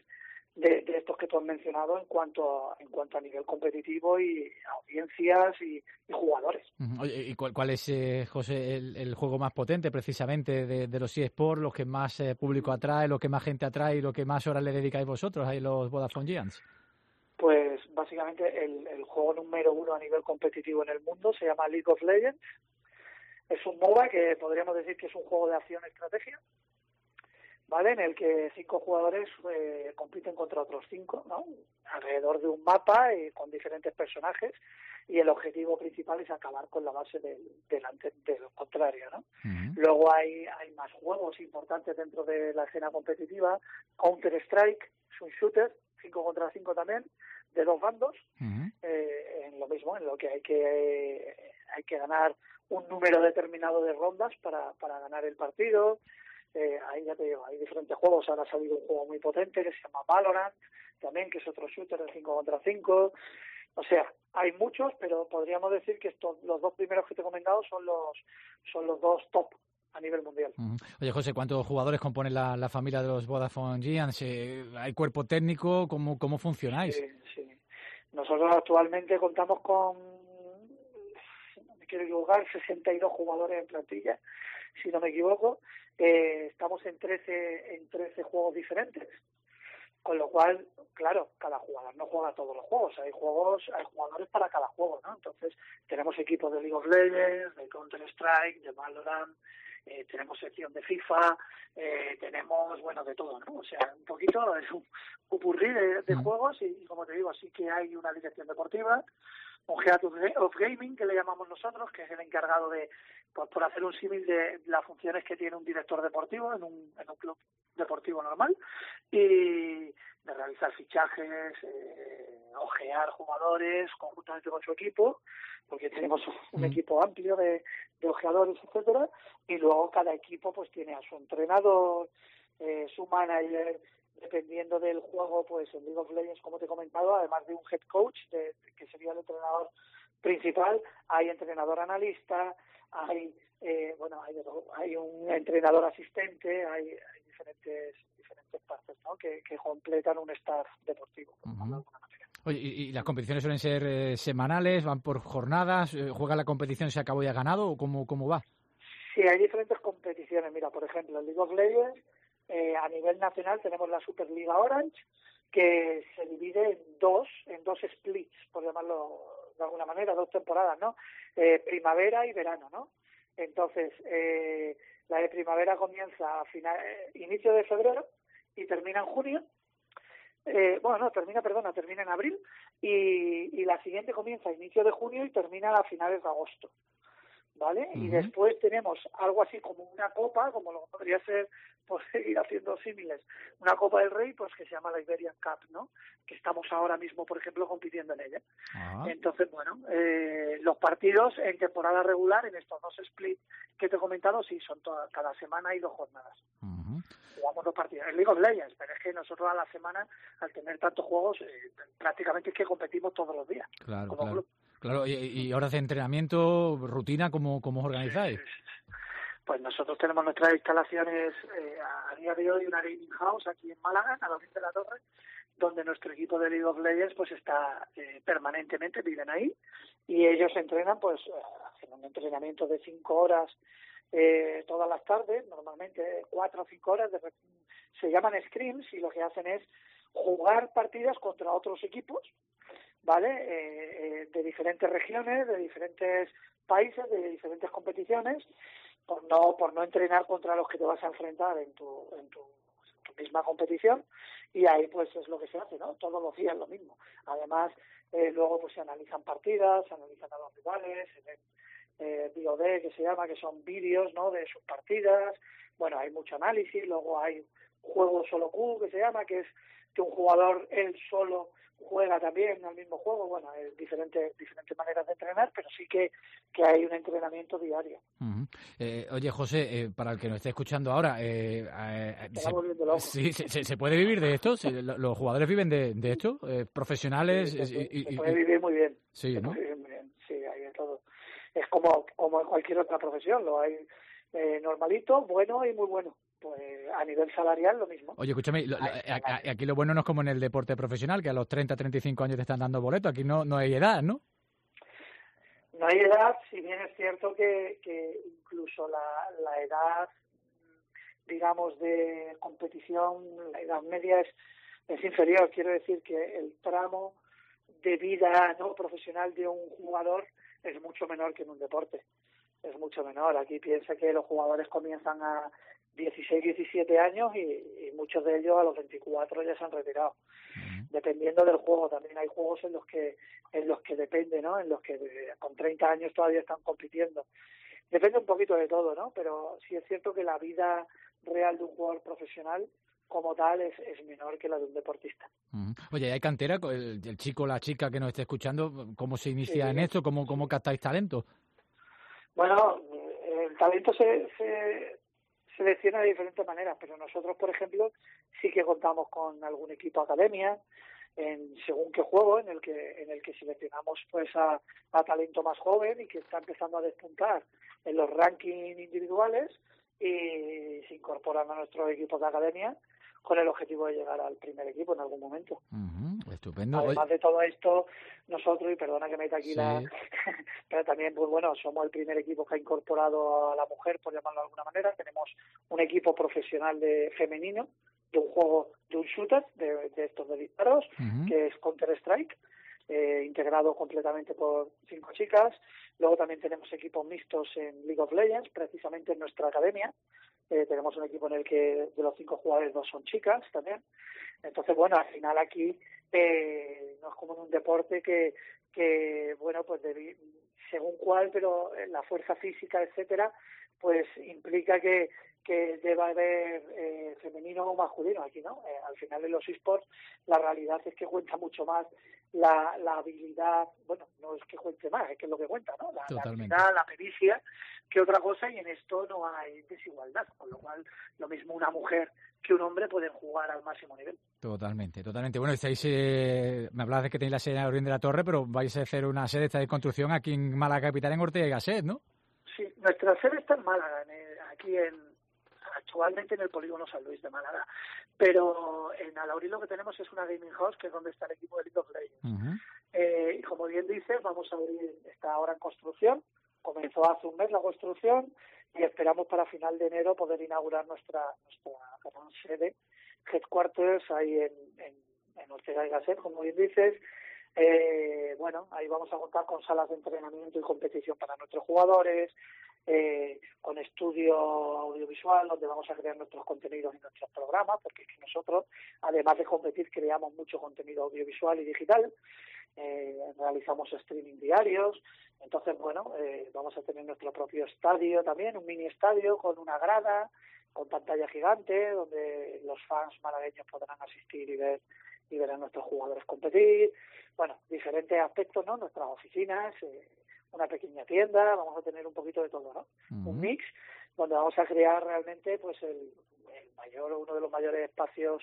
U: de, de estos que tú has mencionado en cuanto a, en cuanto a nivel competitivo y audiencias y, y jugadores.
C: Oye, ¿y cuál, cuál es, eh, José, el, el juego más potente precisamente de, de los eSports, los que más eh, público atrae, lo que más gente atrae y lo que más horas le dedicáis vosotros ahí los Vodafone Giants?
U: Pues básicamente el, el juego número uno a nivel competitivo en el mundo se llama League of Legends. Es un MOBA que podríamos decir que es un juego de acción-estrategia, ¿vale? En el que cinco jugadores eh, compiten contra otros cinco, ¿no? Alrededor de un mapa y con diferentes personajes, y el objetivo principal es acabar con la base del, del, del contrario, ¿no? Uh-huh. Luego hay, hay más juegos importantes dentro de la escena competitiva. Counter-Strike es un shooter, cinco contra cinco también, de dos bandos, uh-huh. eh, en lo mismo, en lo que hay que eh, hay que ganar un número determinado de rondas para, para ganar el partido. Eh, ahí ya te digo, hay diferentes juegos. Ahora ha salido un juego muy potente que se llama Valorant, también, que es otro shooter de cinco contra cinco. O sea, hay muchos, pero podríamos decir que estos, los dos primeros que te he comentado son los, son los dos top a nivel mundial.
C: Uh-huh. Oye, José, ¿cuántos jugadores componen la, la familia de los Vodafone Giants? ¿Hay cuerpo técnico? ¿Cómo, cómo funcionáis?
U: Sí, sí. Nosotros actualmente contamos con, si no me quiero equivocar, sesenta y dos jugadores en plantilla, si no me equivoco. Eh, estamos en trece, en trece juegos diferentes. Con lo cual, claro, cada jugador no juega todos los juegos. Hay juegos, hay jugadores para cada juego, ¿no? Entonces, tenemos equipos de League of Legends, de Counter-Strike, de Valorant, eh, tenemos sección de FIFA, eh, tenemos, bueno, de todo, ¿no? O sea, un poquito, es un popurrí de, de juegos y, y, como te digo, sí que hay una dirección deportiva, un Head of Gaming, que le llamamos nosotros, que es el encargado de, pues, por hacer un símil de las funciones que tiene un director deportivo en un, en un club deportivo normal, y de realizar fichajes, eh, ojear jugadores conjuntamente con su equipo, porque tenemos un equipo amplio de, de ojeadores, etcétera, y luego cada equipo pues tiene a su entrenador, eh, su manager, dependiendo del juego. Pues en League of Legends, como te he comentado, además de un head coach, de, que sería el entrenador principal, hay entrenador analista, hay eh, bueno hay, hay un entrenador asistente, hay, hay diferentes diferentes partes, ¿no? que, que completan un staff deportivo. Uh-huh.
C: Oye, ¿y, y las competiciones suelen ser eh, semanales, van por jornadas, eh, juega la competición, se acabó y ha ganado, o cómo, cómo va?
U: Sí, hay diferentes competiciones. Mira, por ejemplo, en League of Legends, eh, a nivel nacional tenemos la Superliga Orange, que se divide en dos, en dos splits, por llamarlo de alguna manera, dos temporadas, ¿no? Eh, primavera y verano, ¿no? Entonces, eh, la de primavera comienza a final, eh, inicio de febrero y termina en junio. Eh, bueno, no, termina, perdona, termina en abril, y, y la siguiente comienza a inicio de junio y termina a finales de agosto, ¿vale? Uh-huh. Y después tenemos algo así como una copa, como lo podría ser, por seguir haciendo símiles, una Copa del Rey, pues que se llama la Iberian Cup, ¿no? Que estamos ahora mismo, por ejemplo, compitiendo en ella. Uh-huh. Entonces, bueno, eh, los partidos en temporada regular, en estos dos splits que te he comentado, sí, son todas, cada semana hay dos jornadas. Uh-huh. Jugamos dos partidos. En League of Legends, pero es que nosotros a la semana, al tener tantos juegos, eh, prácticamente es que competimos todos los días.
C: Claro,
U: como
C: claro.
U: Club.
C: Claro, y, y horas de entrenamiento, rutina, ¿cómo, cómo os organizáis?
U: Pues nosotros tenemos nuestras instalaciones eh, a día de hoy, una gaming house aquí en Málaga, a la Virgen de la Torre, donde nuestro equipo de League of Legends pues está eh, permanentemente, viven ahí, y ellos entrenan, pues hacen un entrenamiento de cinco horas eh, todas las tardes, normalmente cuatro o cinco horas, de, se llaman scrims, y lo que hacen es jugar partidas contra otros equipos, ¿vale? Eh, eh, de diferentes regiones, de diferentes países, de diferentes competiciones, por no por no entrenar contra los que te vas a enfrentar en tu en tu, en tu misma competición, y ahí pues es lo que se hace, ¿no? Todos los días lo mismo. Además, eh, luego pues se analizan partidas, se analizan a los rivales, se ven eh, V O D, que se llama, que son vídeos, ¿no? De sus partidas. Bueno, hay mucho análisis. Luego hay juego solo Q, que se llama, que es que un jugador él solo juega también al mismo juego. Bueno, hay diferentes diferentes maneras de entrenar, pero sí que, que hay un entrenamiento diario.
C: Uh-huh. Eh, oye, José, eh, para el que nos esté escuchando ahora, eh, eh, se, sí, se, se, ¿se puede vivir de esto? ¿Se, ¿Los jugadores viven de, de esto? Eh, ¿Profesionales?
U: Sí, se,
C: y,
U: se puede vivir muy bien.
C: Sí,
U: se
C: ¿no?
U: puede vivir muy bien. Sí, hay de todo. Es como, como en cualquier otra profesión, lo hay. eh, normalito, bueno y muy bueno. Pues a nivel salarial lo mismo.
C: Oye, escúchame, lo, lo, aquí lo bueno no es como en el deporte profesional, que a los treinta, treinta y cinco años te están dando boleto. Aquí no no hay edad, ¿no?
U: No hay edad, si bien es cierto que, que incluso la, la edad, digamos, de competición, la edad media es, es inferior. Quiero decir que el tramo de vida no profesional de un jugador es mucho menor que en un deporte. Es mucho menor. Aquí piensa que los jugadores comienzan a dieciséis, diecisiete años y, y muchos de ellos a los veinticuatro ya se han retirado. Uh-huh. Dependiendo del juego, también hay juegos en los que en los que depende, ¿no? En los que con treinta años todavía están compitiendo. Depende un poquito de todo, ¿no? Pero sí es cierto que la vida real de un jugador profesional como tal es, es menor que la de un deportista.
C: Uh-huh. Oye, ¿hay cantera? El, el chico o la chica que nos esté escuchando, ¿cómo se inicia sí, en esto? ¿Cómo, cómo captáis talento?
U: Bueno, el talento se, se selecciona de diferentes maneras, pero nosotros, por ejemplo, sí que contamos con algún equipo academia, en según qué juego, en el que en el que seleccionamos pues a, a talento más joven y que está empezando a despuntar en los rankings individuales y se incorporan a nuestros equipos de academia con el objetivo de llegar al primer equipo en algún momento.
C: Uh-huh, estupendo.
U: Además de todo esto, nosotros, y perdona que meta aquí sí. la... pero también, pues bueno, somos el primer equipo que ha incorporado a la mujer, por llamarlo de alguna manera. Tenemos un equipo profesional de femenino, de un juego, de un shooter, de, de estos de disparos, uh-huh. que es Counter-Strike, eh, integrado completamente por cinco chicas. Luego también tenemos equipos mixtos en League of Legends, precisamente en nuestra academia. Eh, tenemos un equipo en el que de los cinco jugadores dos son chicas también. Entonces, bueno, al final aquí eh, no es como en un deporte que, que bueno, pues de, según cuál, pero la fuerza física, etcétera, pues implica que, que deba haber eh, femenino o masculino. Aquí no, eh, al final en los eSports la realidad es que cuenta mucho más la, la habilidad, bueno, no es que cuente más, es que es lo que cuenta, ¿no? La, la habilidad, la pericia, que otra cosa, y en esto no hay desigualdad, con lo cual lo mismo una mujer que un hombre pueden jugar al máximo nivel.
C: Totalmente, totalmente. Bueno, estáis, eh, me hablabas de que tenéis la sede en Abril de la Torre, pero vais a hacer una sede de construcción aquí en Málaga Capital, en Ortega y Gasset, ¿no?
U: Sí, nuestra sede está en Málaga, en el, aquí en actualmente en el polígono San Luis de Málaga, pero en Alauril lo que tenemos es una gaming house, que es donde está el equipo de League of Legends. Uh-huh. Eh, y como bien dices, vamos a abrir, está ahora en construcción, comenzó hace un mes la construcción y esperamos para final de enero poder inaugurar nuestra nuestra gran sede, headquarters, ahí en, en, en Ortega y Gasset, como bien dices. Eh, bueno, ahí vamos a contar con salas de entrenamiento y competición para nuestros jugadores, eh, con estudio audiovisual donde vamos a crear nuestros contenidos y nuestros programas, porque es que nosotros, además de competir, creamos mucho contenido audiovisual y digital, eh, realizamos streaming diarios. Entonces, bueno, eh, vamos a tener nuestro propio estadio también, un mini estadio con una grada, con pantalla gigante, donde los fans malagueños podrán asistir y ver y ver a nuestros jugadores competir. Bueno, diferentes aspectos, ¿no? Nuestras oficinas, eh, una pequeña tienda, vamos a tener un poquito de todo, ¿no? Uh-huh. Un mix donde vamos a crear realmente pues el, el mayor, uno de los mayores espacios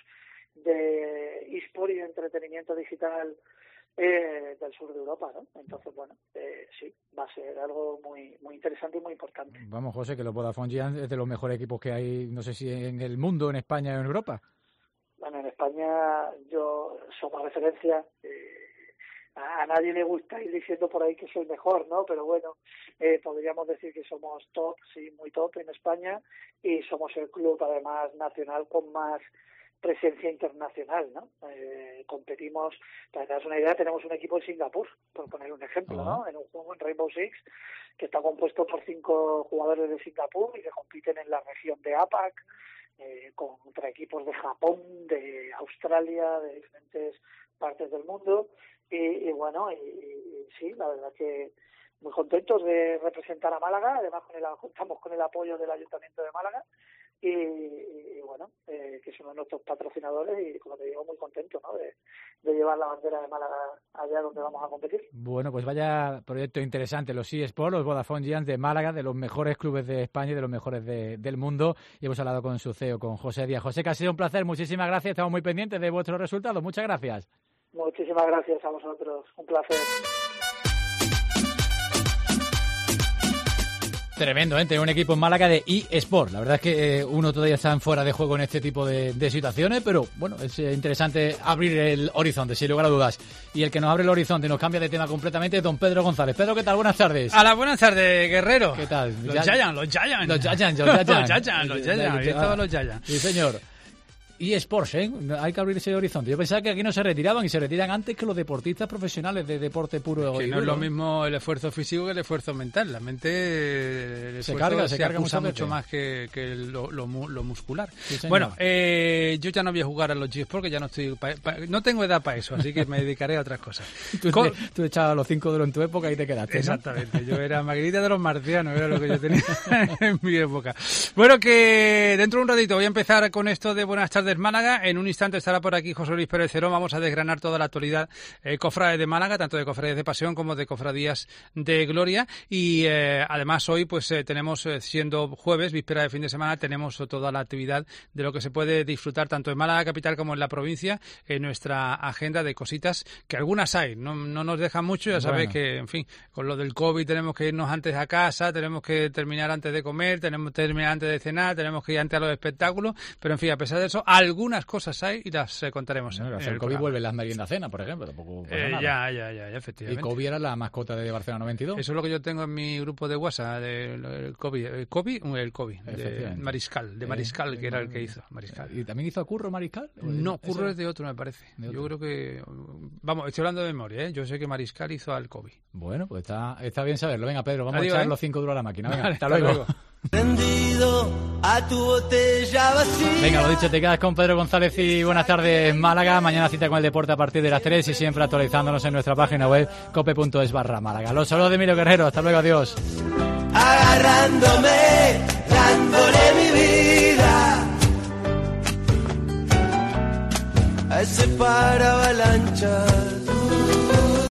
U: de eSport y de entretenimiento digital eh, del sur de Europa, ¿no? Entonces, bueno, eh, sí, va a ser algo muy muy interesante y muy importante.
C: Vamos, José, que los Vodafone Giants es de los mejores equipos que hay, no sé si en el mundo, en España o en Europa.
U: Bueno, en España yo somos referencia, eh, a, a nadie le gusta ir diciendo por ahí que soy mejor, ¿no? Pero bueno, eh, podríamos decir que somos top, sí, muy top en España, y somos el club además nacional con más presencia internacional, ¿no? Eh, competimos, para que te das una idea, tenemos un equipo en Singapur, por poner un ejemplo, ¿no? En un juego en Rainbow Six, que está compuesto por cinco jugadores de Singapur y que compiten en la región de A PAC, Eh, contra equipos de Japón, de Australia, de diferentes partes del mundo, y, y bueno, y, y sí, la verdad que muy contentos de representar a Málaga. Además con el, contamos con el apoyo del Ayuntamiento de Málaga y, y, y bueno, eh, que es uno de nuestros patrocinadores, y como te digo, muy contentos, ¿no? de, de llevar la bandera de Málaga allá donde vamos a competir.
C: Bueno, pues vaya proyecto interesante, los eSports, los Vodafone Giants de Málaga, de los mejores clubes de España y de los mejores de, del mundo, y hemos hablado con su C E O, con José Díaz. José, que ha sido un placer, muchísimas gracias, estamos muy pendientes de vuestros resultados, muchas gracias.
U: Muchísimas gracias a vosotros, un placer.
C: Tremendo, ¿eh? Tener un equipo en Málaga de eSport. La verdad es que eh, uno todavía está fuera de juego en este tipo de, de situaciones, pero bueno, es eh, interesante abrir el horizonte, sin lugar a dudas. Y el que nos abre el horizonte y nos cambia de tema completamente es don Pedro González. Pedro, ¿qué tal? Buenas tardes.
G: A las buenas tardes, Guerrero.
C: ¿Qué tal?
G: Los Giants, los Giants.
C: Los Giants, los Giants.
G: Los Giants, los Giants. Ahí estaban los Giants.
C: Sí, señor. Y eSports, ¿eh? Hay que abrir ese horizonte. Yo pensaba que aquí no se retiraban y se retiran antes que los deportistas profesionales de deporte puro.
G: Que
C: y
G: no
C: duro.
G: es lo mismo el esfuerzo físico que el esfuerzo mental. La mente el
C: se carga, se, se carga
G: mucho
C: veces.
G: más que, que lo, lo, lo muscular.
C: Sí,
G: bueno, eh, yo ya no voy a jugar a los eSports porque ya no estoy, pa, pa, no tengo edad para eso, así que me dedicaré a otras cosas.
C: tú, Con... te, tú echabas los cinco duros en tu época y te quedaste, ¿no?
G: Exactamente. Yo era maquinita de los marcianos, era lo que yo tenía en mi época. Bueno, que dentro de un ratito voy a empezar con esto de Buenas tardes Málaga. En un instante estará por aquí José Luis Pérez Cerón. Vamos a desgranar toda la actualidad eh, cofrades de Málaga, tanto de cofradías de pasión como de cofradías de gloria. Y eh, además hoy pues eh, tenemos, eh, siendo jueves, víspera de fin de semana, tenemos toda la actividad de lo que se puede disfrutar tanto en Málaga capital como en la provincia, en nuestra agenda de cositas que algunas hay. No, no nos dejan mucho, ya sabéis bueno. que, en fin, con lo del COVID tenemos que irnos antes a casa, tenemos que terminar antes de comer, tenemos que terminar antes de cenar, tenemos que ir antes a los espectáculos, pero en fin, a pesar de eso, algunas cosas hay y las eh, contaremos.
C: Bueno,
G: en
C: el, el COVID vuelve las meriendas cena, por ejemplo, tampoco pasa
G: eh,
C: nada.
G: Ya, ya, ya, ya, efectivamente.
C: Y Kobe era la mascota de Barcelona noventa y dos.
G: Eso es lo que yo tengo en mi grupo de WhatsApp, del de, Kobe, el Kobe, el Kobe, de Mariscal, de Mariscal, eh, que era el que hizo, Mariscal.
C: ¿Y también hizo a Curro Mariscal?
G: No, Curro ¿Ese? es de otro, me parece.
C: Otro.
G: Yo creo que, vamos, estoy hablando de memoria, ¿eh? Yo sé que Mariscal hizo al Kobe.
C: Bueno, pues está, está bien saberlo. Venga, Pedro, vamos
G: Adiós,
C: a echar
G: ¿eh?
C: los cinco duros a la máquina. Venga,
G: vale,
C: hasta, hasta luego. luego.
V: Tendido a tu botella vacía.
C: Venga, lo dicho, te quedas con Pedro González y buenas tardes Málaga. Mañana cita con el deporte a partir de las tres y siempre actualizándonos en nuestra página web cope punto es barra Málaga. Los saludos de Emilio Guerrero, hasta luego, adiós.
V: Agarrándome, dándole mi vida a ese para avalanchas.